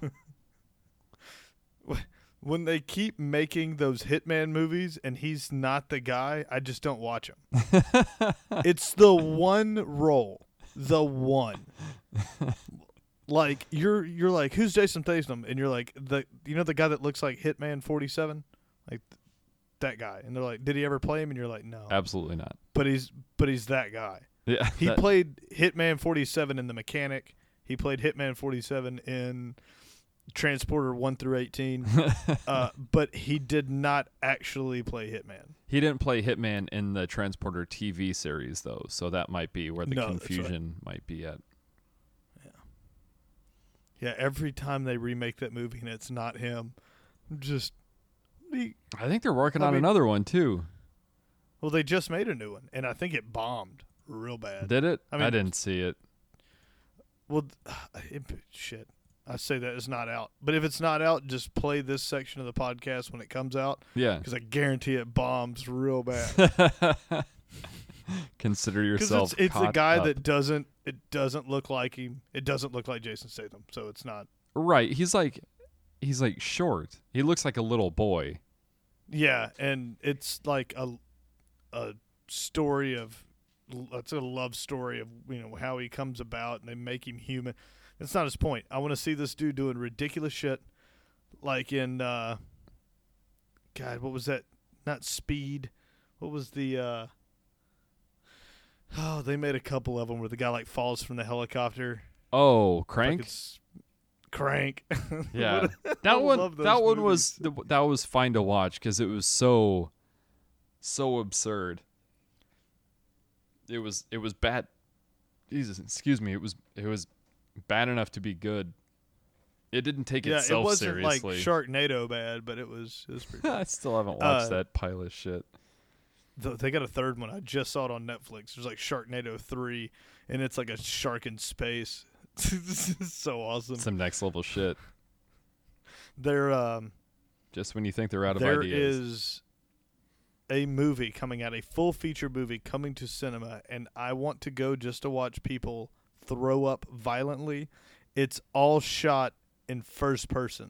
When they keep making those Hitman movies and he's not the guy, I just don't watch them. It's the one role, the one. Like you're like, who's Jason Statham? And you're like, the guy that looks like Hitman 47, like that guy. And they're like, did he ever play him? And you're like, no. Absolutely not. But he's that guy. Yeah, He played Hitman 47 in The Mechanic. He played Hitman 47 in Transporter 1 through 18. But he did not actually play Hitman. He didn't play Hitman in the Transporter TV series, though, so that might be where the No, that's right. confusion might be at. Yeah, every time they remake that movie and it's not him, just I think they're working I on mean- another one, too. well, they just made a new one, and I think it bombed real bad. Did it? I I mean- didn't see it. Well, shit. I say that it's not out, but if it's not out, just play this section of the podcast when it comes out, Yeah. because I guarantee it bombs real bad. Consider Because yourself it's a caught guy up. that doesn't look like him. It doesn't look like Jason Statham, so it's not. Right. He's like short. He looks like a little boy. Yeah, and it's like a story of it's a love story of how he comes about and they make him human. That's not his point. I want to see this dude doing ridiculous shit, like in God, what was that? Not Speed. What was the? Oh, they made a couple of them where the guy like falls from the helicopter. Oh, Like Crank. it's Crank. Yeah, I that one. love those That one movies. was fine to watch because it was so absurd. It was bad. Jesus, excuse me. It was bad enough to be good. It didn't take Yeah, itself it wasn't like seriously. Sharknado bad, but it was pretty. I still haven't watched Uh, that pile of shit. They got a third one. I just saw it on Netflix. There's like Sharknado 3, and it's like a shark in space. This is so awesome. Some next level shit. There Just when you think they're out of there ideas. is a movie coming out, a full feature movie coming to cinema, and I want to go just to watch people throw up violently. It's all shot in first person.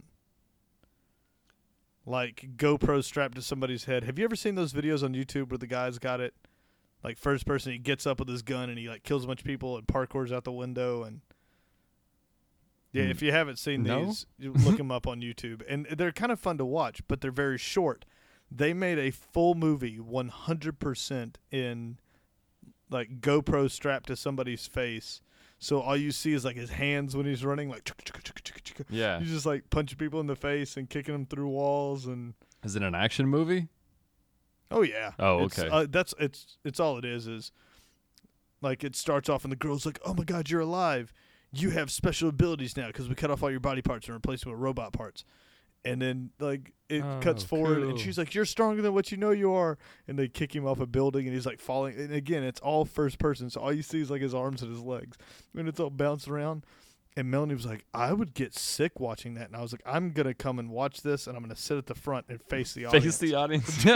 Like GoPro strapped to somebody's head. Have you ever seen those videos on YouTube where the guy's got it like first person? He gets up with his gun and he like kills a bunch of people and parkours out the window. And yeah, if you haven't seen No? these, you look them up on YouTube. And they're kind of fun to watch, but they're very short. They made a full movie 100% in like GoPro strapped to somebody's face. So all you see is like his hands when he's running, like Yeah. he's just like punching people in the face and kicking them through walls. And Is it an action movie? oh yeah, Oh, It's, okay. it's all it is like it starts off and the girl's like, "Oh my God, you're alive! You have special abilities now because we cut off all your body parts and replaced them with robot parts." And then like it cuts forward and cool. she's like, "You're stronger than what you know you are." And they kick him off a building and he's like falling. And again, it's all first person, so all you see is like his arms and his legs, and it's all bouncing around. And Melanie was like, "I would get sick watching that." And I was like, "I'm gonna come and watch this, and I'm gonna sit at the front and face the audience. Face the audience.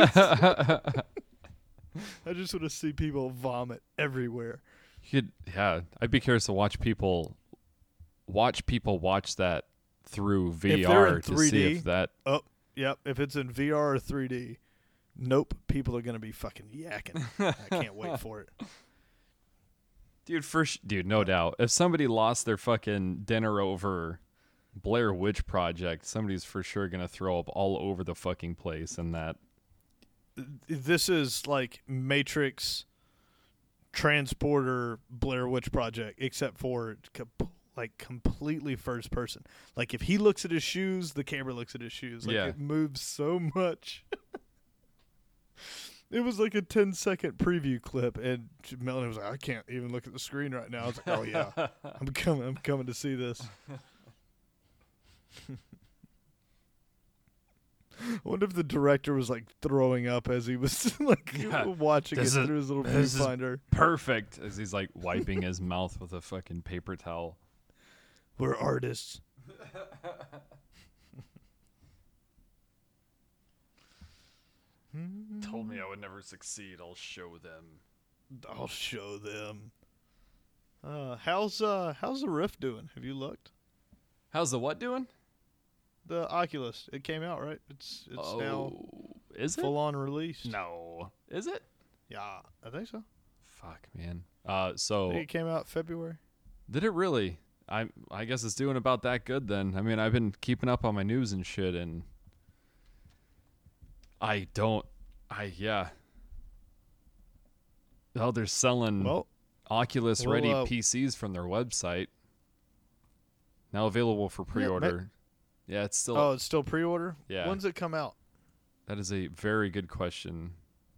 I just want to see people vomit everywhere." Yeah. I'd be curious to watch people watch that through they're in VR to see 3D, if that. Oh, yep. If it's in VR or 3D, nope. People are gonna be fucking yakking. I can't wait for it. Dude, no doubt. If somebody lost their fucking dinner over Blair Witch Project, somebody's for sure gonna throw up all over the fucking place in that. This is like Matrix, Transporter, Blair Witch Project, except for like completely first person. Like if he looks at his shoes, the camera looks at his shoes. Like Yeah. it moves so much. It was like a 10-second preview clip, and Melanie was like, "I can't even look at the screen right now." I was like, "Oh yeah, I'm coming to see this." I wonder if the director was like throwing up as he was like Yeah. watching it This is- through his little this is- viewfinder. Perfect. As he's like wiping his mouth with a fucking paper towel. We're artists. Told me I would never succeed. I'll show them. I'll show them. How's the Rift doing? Have you looked? How's the what doing? The Oculus. It came out, right? It's now Is it? full on released. No. Is it? Yeah, I think so. Fuck, man. I So think it came out February. did it really? I guess it's doing about that good then. I mean, I've been keeping up on my news and shit, and yeah. Oh, they're selling Well, Oculus ready well, PCs from their website. Now available for pre-order. Yeah, it's still. oh, it's still pre-order. Yeah. When's it come out? That is a very good question.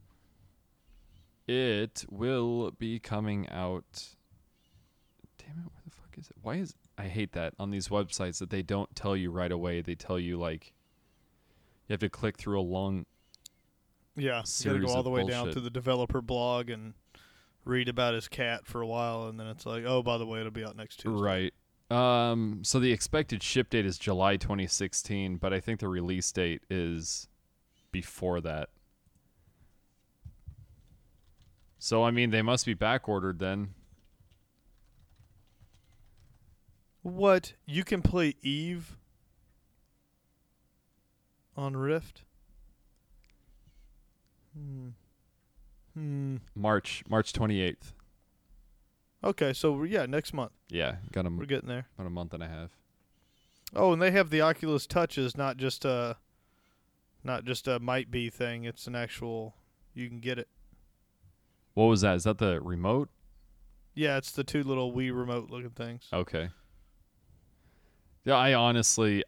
It will be coming out. Damn it, where the fuck is it? Why is I hate that on these websites that they don't tell you right away. They tell you like you have to click through a long. Yeah, you got to Series go all of the way down bullshit. to the developer blog and read about his cat for a while, and then it's like, oh, by the way, it'll be out next Tuesday. Right. So the expected ship date is July 2016, but I think the release date is before that. So I mean, they must be back ordered then. What? You can play Eve on Rift? March 28th. Okay, so yeah, next month. Yeah, We're getting there. about a month and a half. Oh, and they have the Oculus Touches, not just a might be thing. It's an actual. You can get it. What was that? Is that the remote? Yeah, it's the two little Wii remote looking things. Okay. Yeah, I honestly,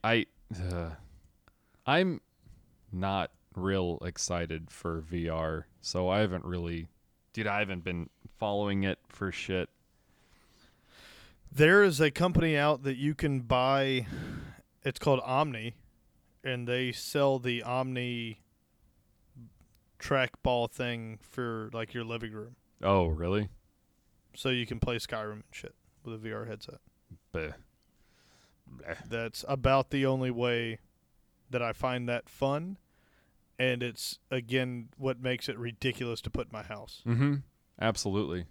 I'm not real excited for VR, so I haven't been following it for shit. There is a company out that you can buy. It's called Omni, and they sell the Omni trackball thing for like your living room, Oh, really? so you can play Skyrim and shit with a VR headset. Bleh. That's about the only way that I find that fun, and it's again what makes it ridiculous to put in my house. Mm-hmm. Absolutely.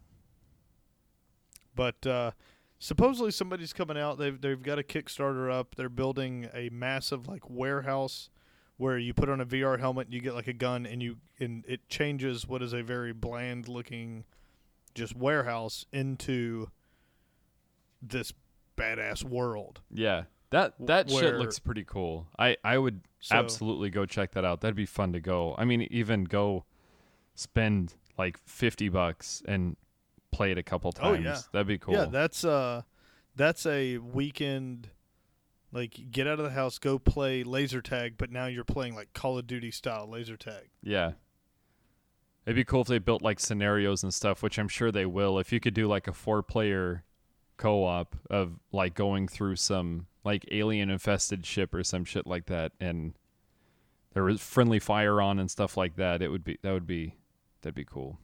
But supposedly somebody's coming out. They've got a Kickstarter up. They're building a massive like warehouse where you put on a VR helmet, and you get like a gun, and it changes what is a very bland looking just warehouse into this badass world. Yeah. That shit Where- looks pretty cool. I would So- absolutely go check that out. That'd be fun to go. I mean, even go spend like $50 and play it a couple times. Oh, yeah. That'd be cool. Yeah, that's a weekend. Like, get out of the house, go play laser tag, but now you're playing like Call of Duty style laser tag. Yeah. It'd be cool if they built like scenarios and stuff, which I'm sure they will. If you could do like a 4-player co-op of like going through some like alien infested ship or some shit like that, and there was friendly fire on and stuff like that, that'd be cool.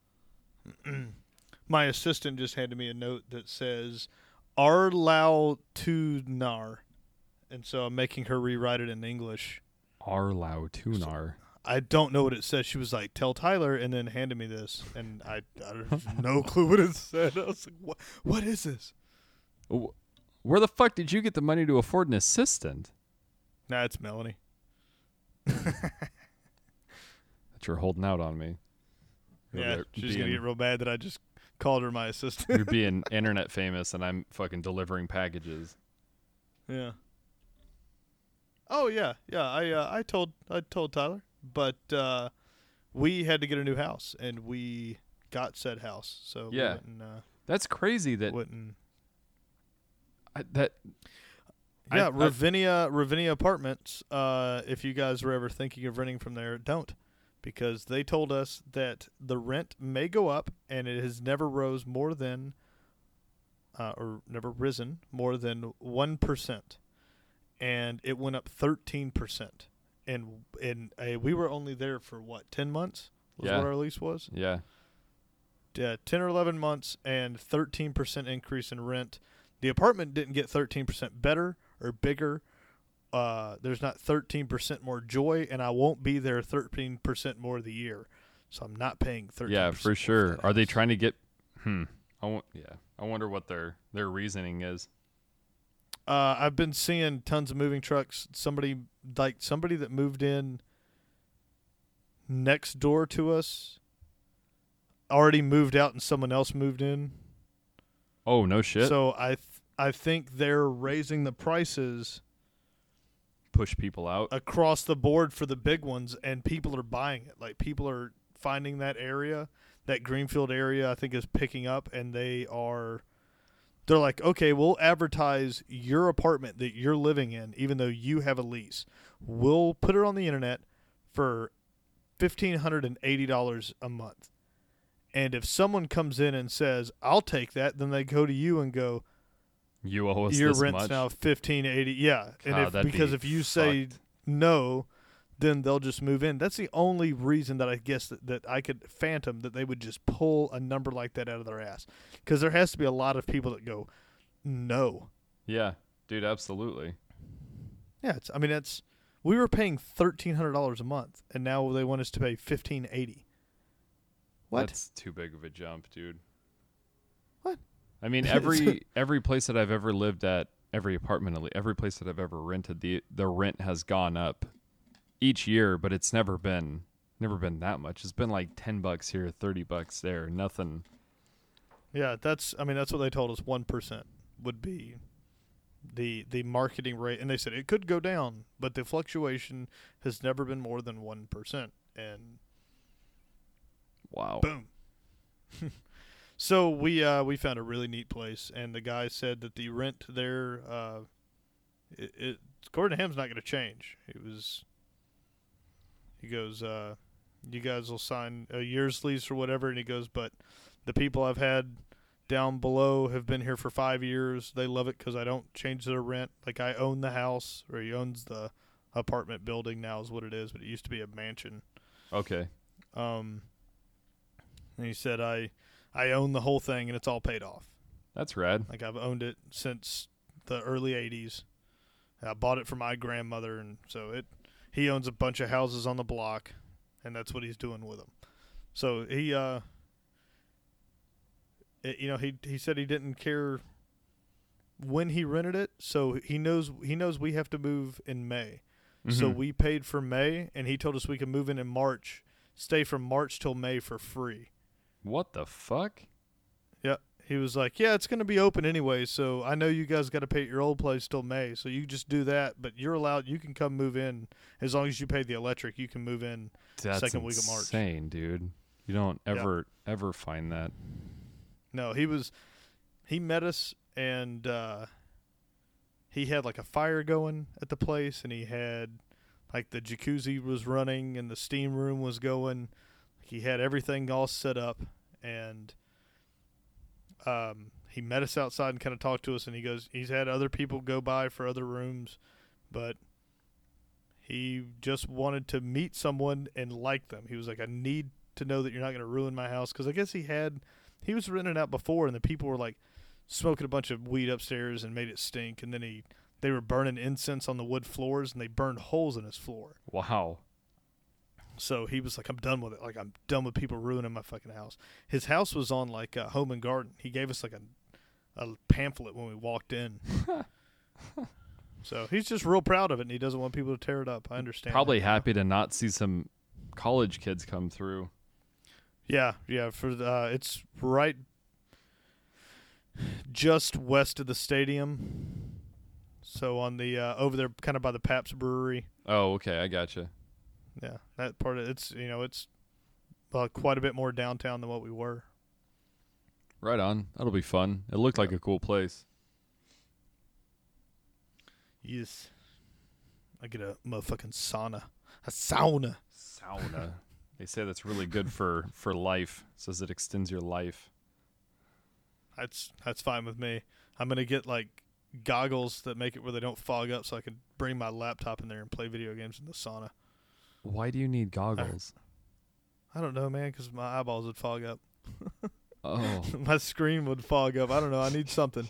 My assistant just handed me a note that says Arlau Tunar, and so I'm making her rewrite it in English. Arlau Tunar. I don't know what it says. She was like, "Tell Tyler," and then handed me this, and I have no clue what it said. I was like, What is this?" Where the fuck did you get the money to afford an assistant? Nah, it's Melanie. That you're holding out on me. Yeah, You're she's gonna get real bad that I just called her my assistant. You're being internet famous, and I'm fucking delivering packages. Yeah. Oh yeah. I told Tyler, but we had to get a new house, and we got said house. So we Yeah. went and, That's crazy that Yeah, Ravinia Apartments. If you guys were ever thinking of renting from there, don't, because they told us that the rent may go up, and it has never risen more than 1%, and it went up 13%, and we were only there for what, 10 months? Was Yeah. what our lease was. yeah. Yeah, 10 or 11 months and 13% increase in rent. The apartment didn't get 13% better or bigger. There's not 13% more joy, and I won't be there 13% more of the year. So I'm not paying 13%. Yeah, for more sure. that Are they house. trying to get I wonder what their reasoning is. I've been seeing tons of moving trucks. Somebody that moved in next door to us already moved out, and someone else moved in. Oh, no shit. So I think they're raising the prices Push people out. across the board for the big ones, and people are buying it. Like, people are finding that area, that Greenfield area, I think, is picking up, and they're like, okay, we'll advertise your apartment that you're living in, even though you have a lease. We'll put it on the internet for $1,580 a month. And if someone comes in and says, "I'll take that," then they go to you and go, You owe us "Your this rent's much. now $1,580." Yeah, God, that'd because be if you say fucked. no, then they'll just move in. That's the only reason that I guess that I could phantom that they would just pull a number like that out of their ass. Because there has to be a lot of people that go, no. Yeah, dude, absolutely. Yeah, we were paying $1,300 a month, and now they want us to pay $1,580. What? That's too big of a jump, dude. What? I mean, every place that I've ever lived at, every apartment, every place that I've ever rented, the rent has gone up each year, but it's never been Never been that much. It's been like $10 here, $30 there. Nothing. Yeah, that's what they told us. 1% would be the marketing rate, and they said it could go down, but the fluctuation has never been more than 1%. And Wow. boom. So we found a really neat place, and the guy said that the rent there, it according to him, is not going to change. He goes, you guys will sign a year's lease or whatever, and he goes, but the people I've had down below have been here for 5 years. They love it because I don't change their rent. Like, I own the house, or he owns the apartment building now is what it is, but it used to be a mansion. Okay. And he said, I own the whole thing, and it's all paid off. That's rad. Like, I've owned it since the early 80s. I bought it for my grandmother, and so he owns a bunch of houses on the block, and that's what he's doing with them. So he said he didn't care when he rented it, so he knows we have to move in May. Mm-hmm. So we paid for May, and he told us we could move in March, stay from March till May for free. What the fuck? Yeah. He was like, yeah, it's going to be open anyway, so I know you guys got to pay at your old place till May, so you just do that, but you can come move in as long as you pay the electric. You can move in second week of March. That's insane, dude. You don't ever find that. No, he met us, and he had like a fire going at the place, and he had like the jacuzzi was running and the steam room was going. He had everything all set up, and he met us outside and kind of talked to us, and he goes, he's had other people go by for other rooms, but he just wanted to meet someone and like them. He was like, I need to know that you're not going to ruin my house, because I guess he was renting out before, and the people were like smoking a bunch of weed upstairs and made it stink, and then they were burning incense on the wood floors, and they burned holes in his floor. Wow. So he was like, I'm done with it. Like, I'm done with people ruining my fucking house. His house was on like Home and Garden. He gave us like a pamphlet when we walked in. So he's just real proud of it, and he doesn't want people to tear it up. I understand. Probably happy to not see some college kids come through. Yeah. It's right just west of the stadium. So on the over there, kind of by the Pabst Brewery. Oh, okay, I gotcha. Yeah, that part of it's quite a bit more downtown than what we were. Right on. That'll be fun. It looked like a cool place. Yes. I get a motherfucking sauna. A sauna. Sauna. They say that's really good for life. It says it extends your life. That's fine with me. I'm gonna get like goggles that make it where they don't fog up, so I can bring my laptop in there and play video games in the sauna. Why do you need goggles? I don't know, man, because my eyeballs would fog up. Oh. My screen would fog up. I don't know. I need something.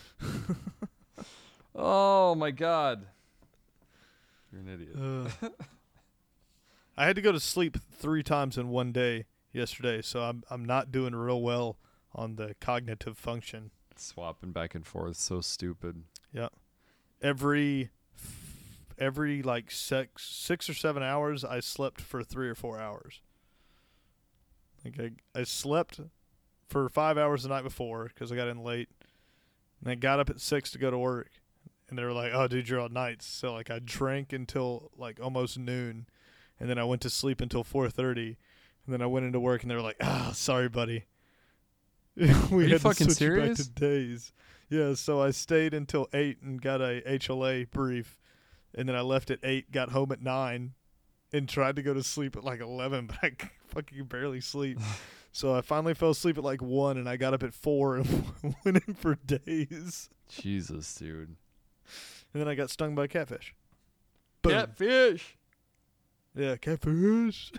Oh, my God. You're an idiot. I had to go to sleep 3 times in one day yesterday, so I'm not doing real well on the cognitive function. Swapping back and forth. So stupid. Yeah. Every like 6 or 7 hours, I slept for 3 or 4 hours. Like I slept for 5 hours the night before because I got in late, and I got up at 6 to go to work, and they were like, "Oh, dude, you're on nights." So like I drank until like almost noon, and then I went to sleep until 4:30, and then I went into work, and they were like, "Ah, sorry, buddy." Are you fucking serious? Back to days. Yeah, so I stayed until 8 and got a HLA brief. And then I left at 8, got home at 9, and tried to go to sleep at like 11, but I fucking barely sleep. So I finally fell asleep at like 1, and I got up at 4 and went in for days. Jesus, dude. And then I got stung by a catfish. Boom. Catfish! Yeah, catfish.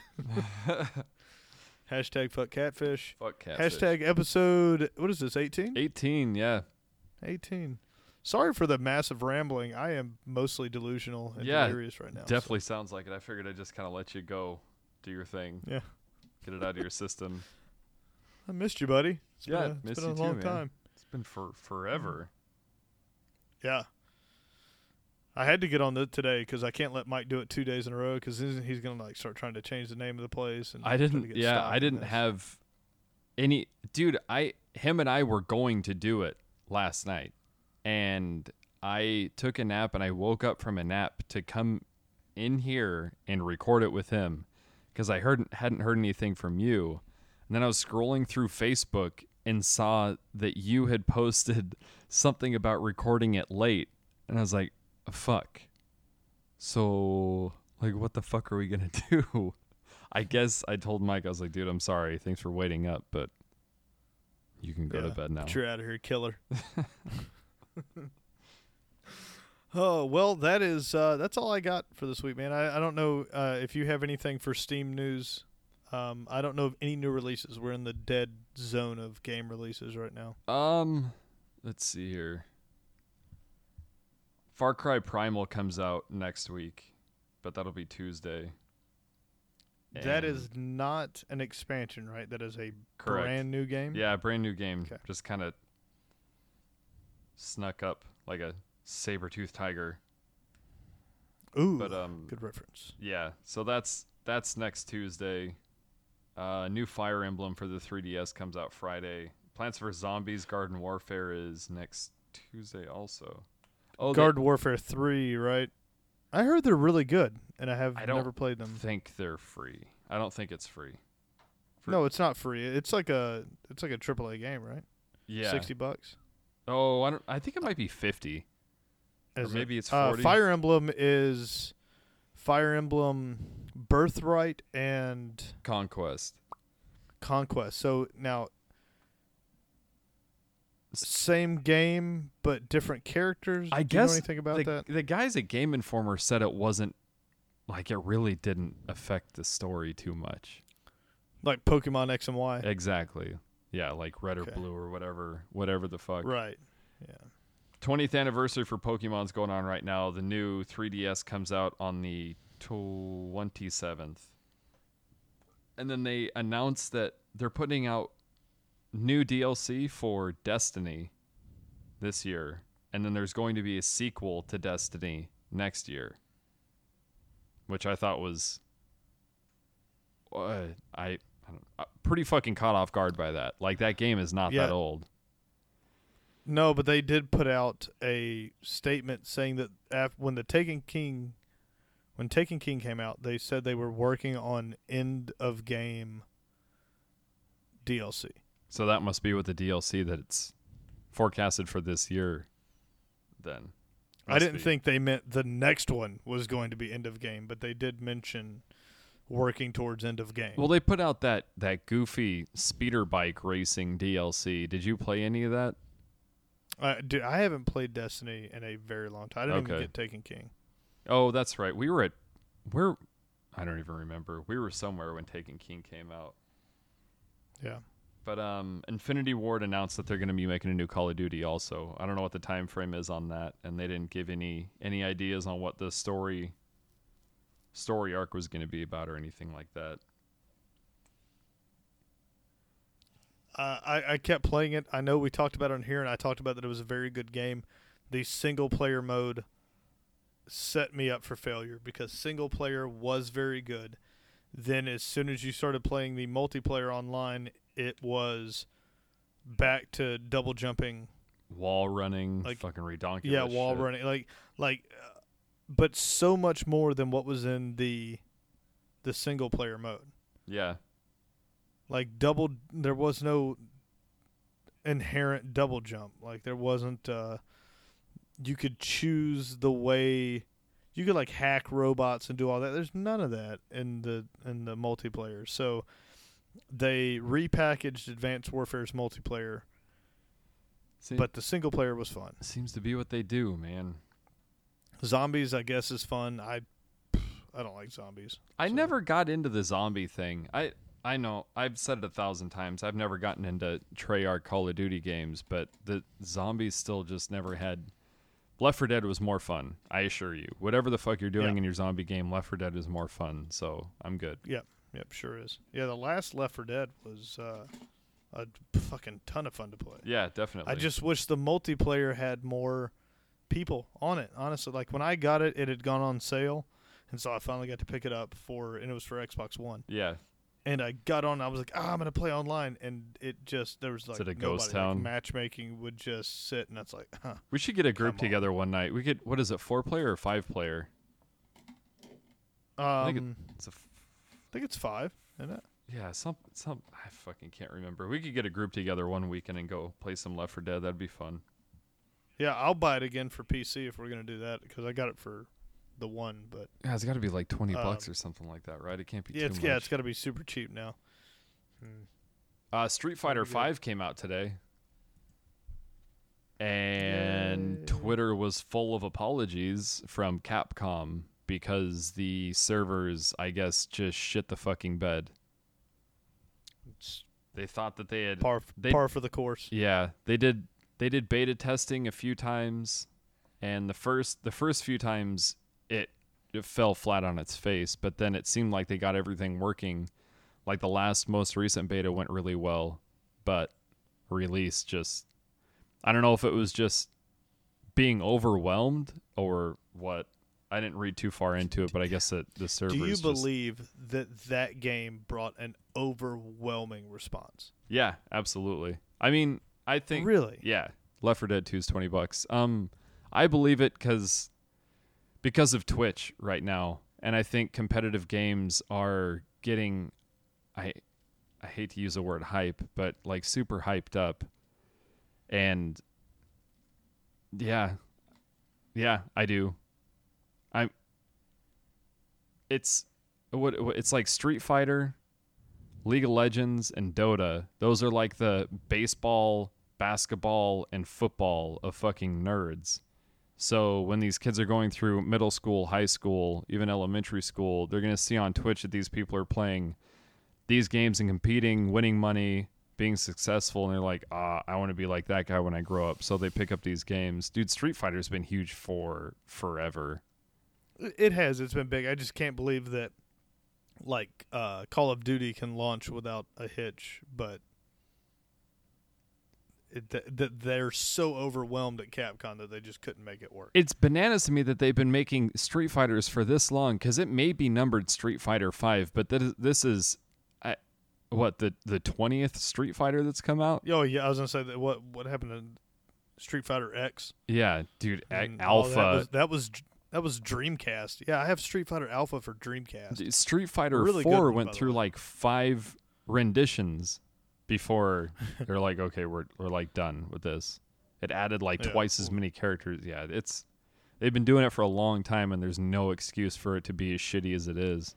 Hashtag fuck catfish. Fuck catfish. Hashtag episode, what is this, 18? 18, yeah. 18. Sorry for the massive rambling. I am mostly delusional and delirious right now. Definitely sounds like it. I figured I'd just kind of let you go, do your thing. Yeah. Get it out of your system. I missed you, buddy. It's missed been you a too, long man. time. It's been forever. Yeah. I had to get on it today because I can't let Mike do it 2 days in a row because he's gonna like start trying to change the name of the place. And I didn't. Yeah, I didn't have any. Dude, him and I were going to do it last night, and I took a nap and I woke up from a nap to come in here and record it with him because I hadn't heard anything from you. And then I was scrolling through Facebook and saw that you had posted something about recording it late. And I was like, fuck. So, like, what the fuck are we going to do? I guess I told Mike, I was like, dude, I'm sorry. Thanks for waiting up, but you can go to bed now. Get you out of here, killer. Oh, well, that's all I got for this week, man. I don't know if you have anything for Steam news. I don't know of any new releases. We're in the dead zone of game releases right now. Let's see here. Far Cry Primal comes out next week, but that'll be Tuesday. That is not an expansion, right? That is a brand new game? Yeah, brand new game. Okay. Just kind of snuck up like a saber-toothed tiger. Ooh, but, good reference. Yeah, so that's next Tuesday. New Fire Emblem for the 3DS comes out Friday. Plants vs. Zombies Garden Warfare is next Tuesday also. Oh, Garden Warfare 3, right? I heard they're really good, and I never played them. I think they're free. I don't think it's free. No, it's not free. It's like a AAA game, right? Yeah. $60. Oh, I think it might be 50. Or maybe it's 40. Fire Emblem is Fire Emblem Birthright and Conquest. So now, same game but different characters. I Do you know guess anything about that? The guys at Game Informer said it wasn't like it really didn't affect the story too much. Like Pokemon X and Y. Exactly. Yeah, like Red or Blue or whatever the fuck. Right. Yeah. 20th anniversary for Pokemon's going on right now. The new 3DS comes out on the 27th. And then they announced that they're putting out new DLC for Destiny this year. And then there's going to be a sequel to Destiny next year. Which I thought was pretty fucking caught off guard by that. Like, that game is not that old. No, but they did put out a statement saying that when Taken King came out, they said they were working on end of game DLC. So that must be with the DLC that it's forecasted for this year. Then I didn't think they meant the next one was going to be end of game, but they did mention working towards end of game. Well, they put out that goofy speeder bike racing DLC. Did you play any of that? Dude, I haven't played Destiny in a very long time. I didn't even get Taken King. Oh, that's right. I don't even remember. We were somewhere when Taken King came out. Yeah. But Infinity Ward announced that they're going to be making a new Call of Duty also. I don't know what the time frame is on that, and they didn't give any ideas on what the story arc was going to be about or anything like that. I kept playing it. I know we talked about it on here, and I talked about that it was a very good game. The single-player mode set me up for failure because single-player was very good. Then as soon as you started playing the multiplayer online, it was back to double jumping. Wall running, like, fucking redonkulous. Yeah, wall shit. running. But so much more than what was in the single-player mode. Yeah. Like there was no inherent double jump. Like there wasn't. You could choose the way. You could like hack robots and do all that. There's none of that in the multiplayer. So they repackaged Advanced Warfare's multiplayer, but the single player was fun. Seems to be what they do, man. Zombies, I guess, is fun. I don't like zombies. I never got into the zombie thing. I know, I've said it 1,000 times. I've never gotten into Treyarch Call of Duty games, but the zombies still just never had. Left 4 Dead was more fun, I assure you. Whatever the fuck you're doing in your zombie game, Left 4 Dead is more fun, so I'm good. Yep, sure is. Yeah, the last Left 4 Dead was a fucking ton of fun to play. Yeah, definitely. I just wish the multiplayer had more people on it. Honestly, like when I got it, it had gone on sale, and so I finally got to pick it up and it was for Xbox One. Yeah. And I got on. I was like, I'm gonna play online, and there was like Is it a nobody. ghost town? Like, matchmaking would just sit, and that's like, huh. We should get a group Come on. together one night. We could. What is it? 4-player or 5-player? I think it's a. I think it's 5, isn't it? Yeah, some. I fucking can't remember. We could get a group together one weekend and go play some Left 4 Dead. That'd be fun. Yeah, I'll buy it again for PC if we're gonna do that because I got it for the one, but Yeah, it's got to be like $20 or something like that, right? It can't be too much. it's got to be super cheap now. Street Fighter Pretty good. V came out today, and Yay. Twitter was full of apologies from Capcom because the servers, I guess, just shit the fucking bed. It's They thought that they had par for the course. Yeah, they did beta testing a few times, and the first few times it fell flat on its face, but then it seemed like they got everything working. Like the most recent beta went really well, but release just, I don't know if it was just being overwhelmed or what. I didn't read too far into it, but I guess that the servers Do you believe that game brought an overwhelming response? Yeah, absolutely. I mean, I think Really? Yeah, Left 4 Dead 2 is $20. I believe it because of Twitch right now, and I think competitive games are getting, I hate to use the word hype, but like super hyped up, and yeah, I do. It's like Street Fighter, League of Legends, and Dota. Those are like the baseball, basketball, and football of fucking nerds. So when these kids are going through middle school, high school, even elementary school, they're going to see on Twitch that these people are playing these games and competing, winning money, being successful, and they're like, I want to be like that guy when I grow up. So they pick up these games. Dude, Street Fighter's been huge for forever. It has. It's been big. I just can't believe that, like, Call of Duty can launch without a hitch, but that they're so overwhelmed at Capcom that they just couldn't make it work. It's bananas to me that they've been making Street Fighters for this long, because it may be numbered Street Fighter 5, but this is, the 20th Street Fighter that's come out? Oh, yeah, I was going to say that what happened to Street Fighter X? Yeah, dude, And Alpha. That was Dreamcast. Yeah, I have Street Fighter Alpha for Dreamcast. Street Fighter Really good 4 one, by went the through way. like 5 renditions before they're like, okay, we're like done with this. It added like Yeah. twice as many characters. Yeah, they've been doing it for a long time, and there's no excuse for it to be as shitty as it is.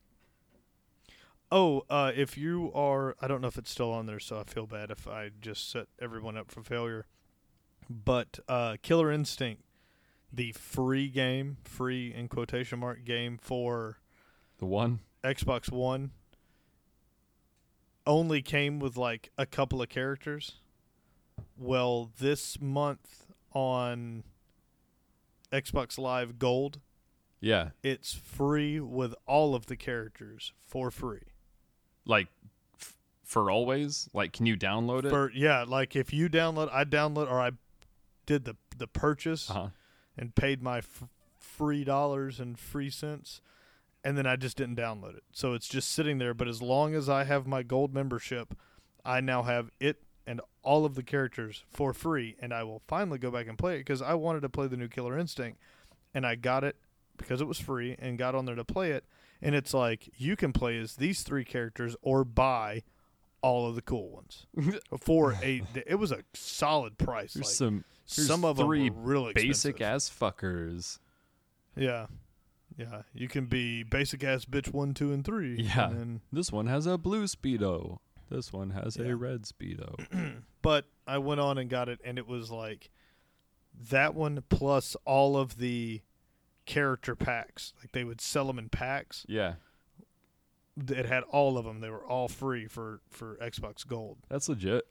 Oh, if you are, I don't know if it's still on there, so I feel bad if I just set everyone up for failure. But Killer Instinct, the free in quotation mark game for The one? Xbox One, only came with like a couple of characters. Well, this month on Xbox Live Gold, Yeah. it's free with all of the characters for free. Like for always? Like, can you download it? Like if you download, or I did the purchase Uh-huh. and paid my free dollars and free cents, and then I just didn't download it. So it's just sitting there. But as long as I have my gold membership, I now have it and all of the characters for free, and I will finally go back and play it because I wanted to play the new Killer Instinct, and I got it because it was free and got on there to play it. And it's like you can play as these 3 characters or buy all of the cool ones for it was a solid price. Here's Like, here's some of them 3 were really basic expensive. ass fuckers. Yeah. You can be basic ass bitch 1, 2, and 3. Yeah. And then, This one has a blue Speedo. This one has Yeah. a red Speedo. but I went on and got it, and it was like that one plus all of the character packs. Like they would sell them in packs. Yeah. It had all of them. They were all free for Xbox Gold. That's legit.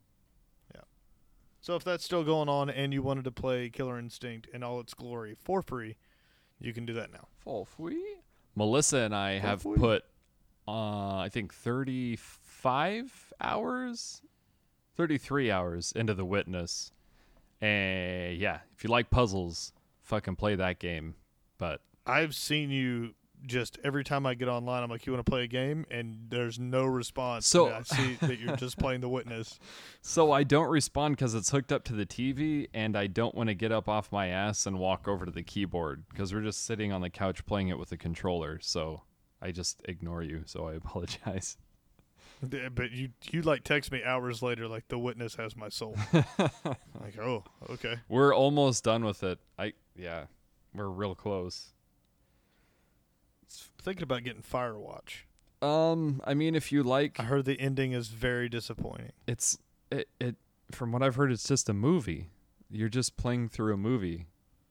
So if that's still going on and you wanted to play Killer Instinct in all its glory for free, you can do that now. For free? Melissa and I have free. put, I think 33 hours into The Witness. And yeah, if you like puzzles, fucking play that game. But I've seen you just every time I get online, I'm like, you want to play a game? And there's no response. So- And I see that you're just playing The Witness. so I don't respond because it's hooked up to the TV, and I don't want to get up off my ass and walk over to the keyboard because we're just sitting on the couch playing it with a controller. So I just ignore you. So I apologize. But you like text me hours later like The Witness has my soul. Like, oh, okay. We're almost done with it. We're real close. Thinking about getting Firewatch. I mean, if you like, I heard the ending is very disappointing. it from what I've heard, it's just a movie. You're just playing through a movie.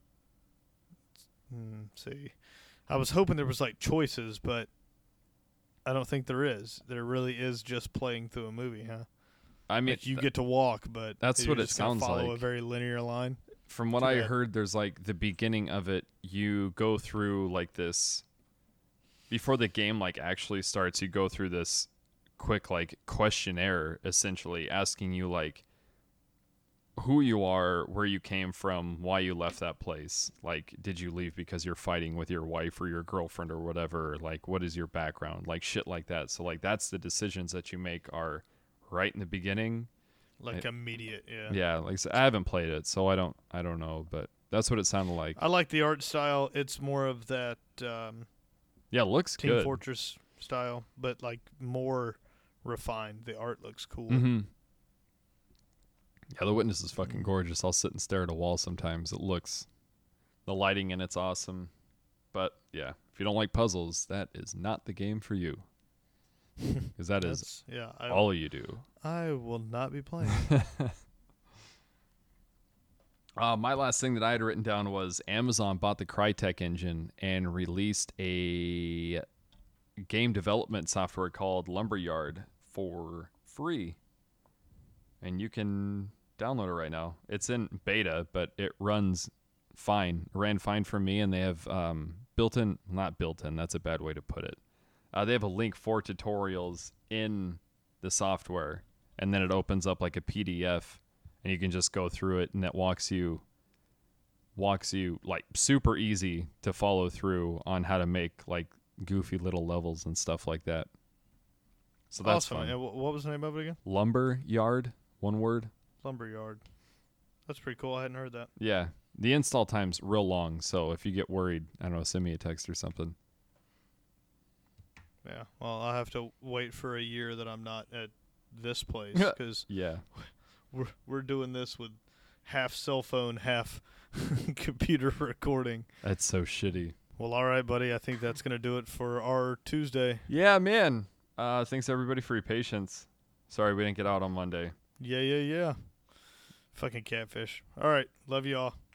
See, I was hoping there was like choices, but I don't think there is. There really is just playing through a movie, huh? I mean, Like you get to walk, but that's you're what it just gonna sounds follow like. a very linear line. From what Too I bad. heard, there's like the beginning of it. You go through like this before the game like actually starts. You go through this quick like questionnaire, essentially asking you like who you are, where you came from, why you left that place. Like, did you leave because you're fighting with your wife or your girlfriend or whatever? Like, what is your background? Like shit like that. So like that's the decisions that you make are right in the beginning. Like immediate, yeah. Yeah, like so I haven't played it, so I don't know, but that's what it sounded like. I like the art style. It's more of that Yeah, it looks Team good. Fortress style, but like more refined. The art looks cool. Mm-hmm. Yeah, The Witness is fucking gorgeous. I'll sit and stare at a wall sometimes. The lighting in it's awesome. But yeah, if you don't like puzzles, that is not the game for you. Because that is all you do. I will not be playing. My last thing that I had written down was Amazon bought the Crytek engine and released a game development software called Lumberyard for free. And you can download it right now. It's in beta, but it runs fine. It ran fine for me, and they have not built-in, that's a bad way to put it. They have a link for tutorials in the software, and then it opens up like a PDF, and you can just go through it, and it walks you like super easy to follow through on how to make like goofy little levels and stuff like that. So that's awesome. fun. And what was the name of it again? Lumberyard, one word. Lumberyard. That's pretty cool. I hadn't heard that. Yeah. The install time's real long, so if you get worried, I don't know, send me a text or something. Yeah. Well, I'll have to wait for a year that I'm not at this place because Yeah. we're doing this with half cell phone, half computer recording. That's so shitty. Well, all right, buddy. I think that's going to do it for our Tuesday. Yeah, man. Thanks everybody for your patience. Sorry we didn't get out on Monday. Yeah. Fucking catfish. All right. Love you all.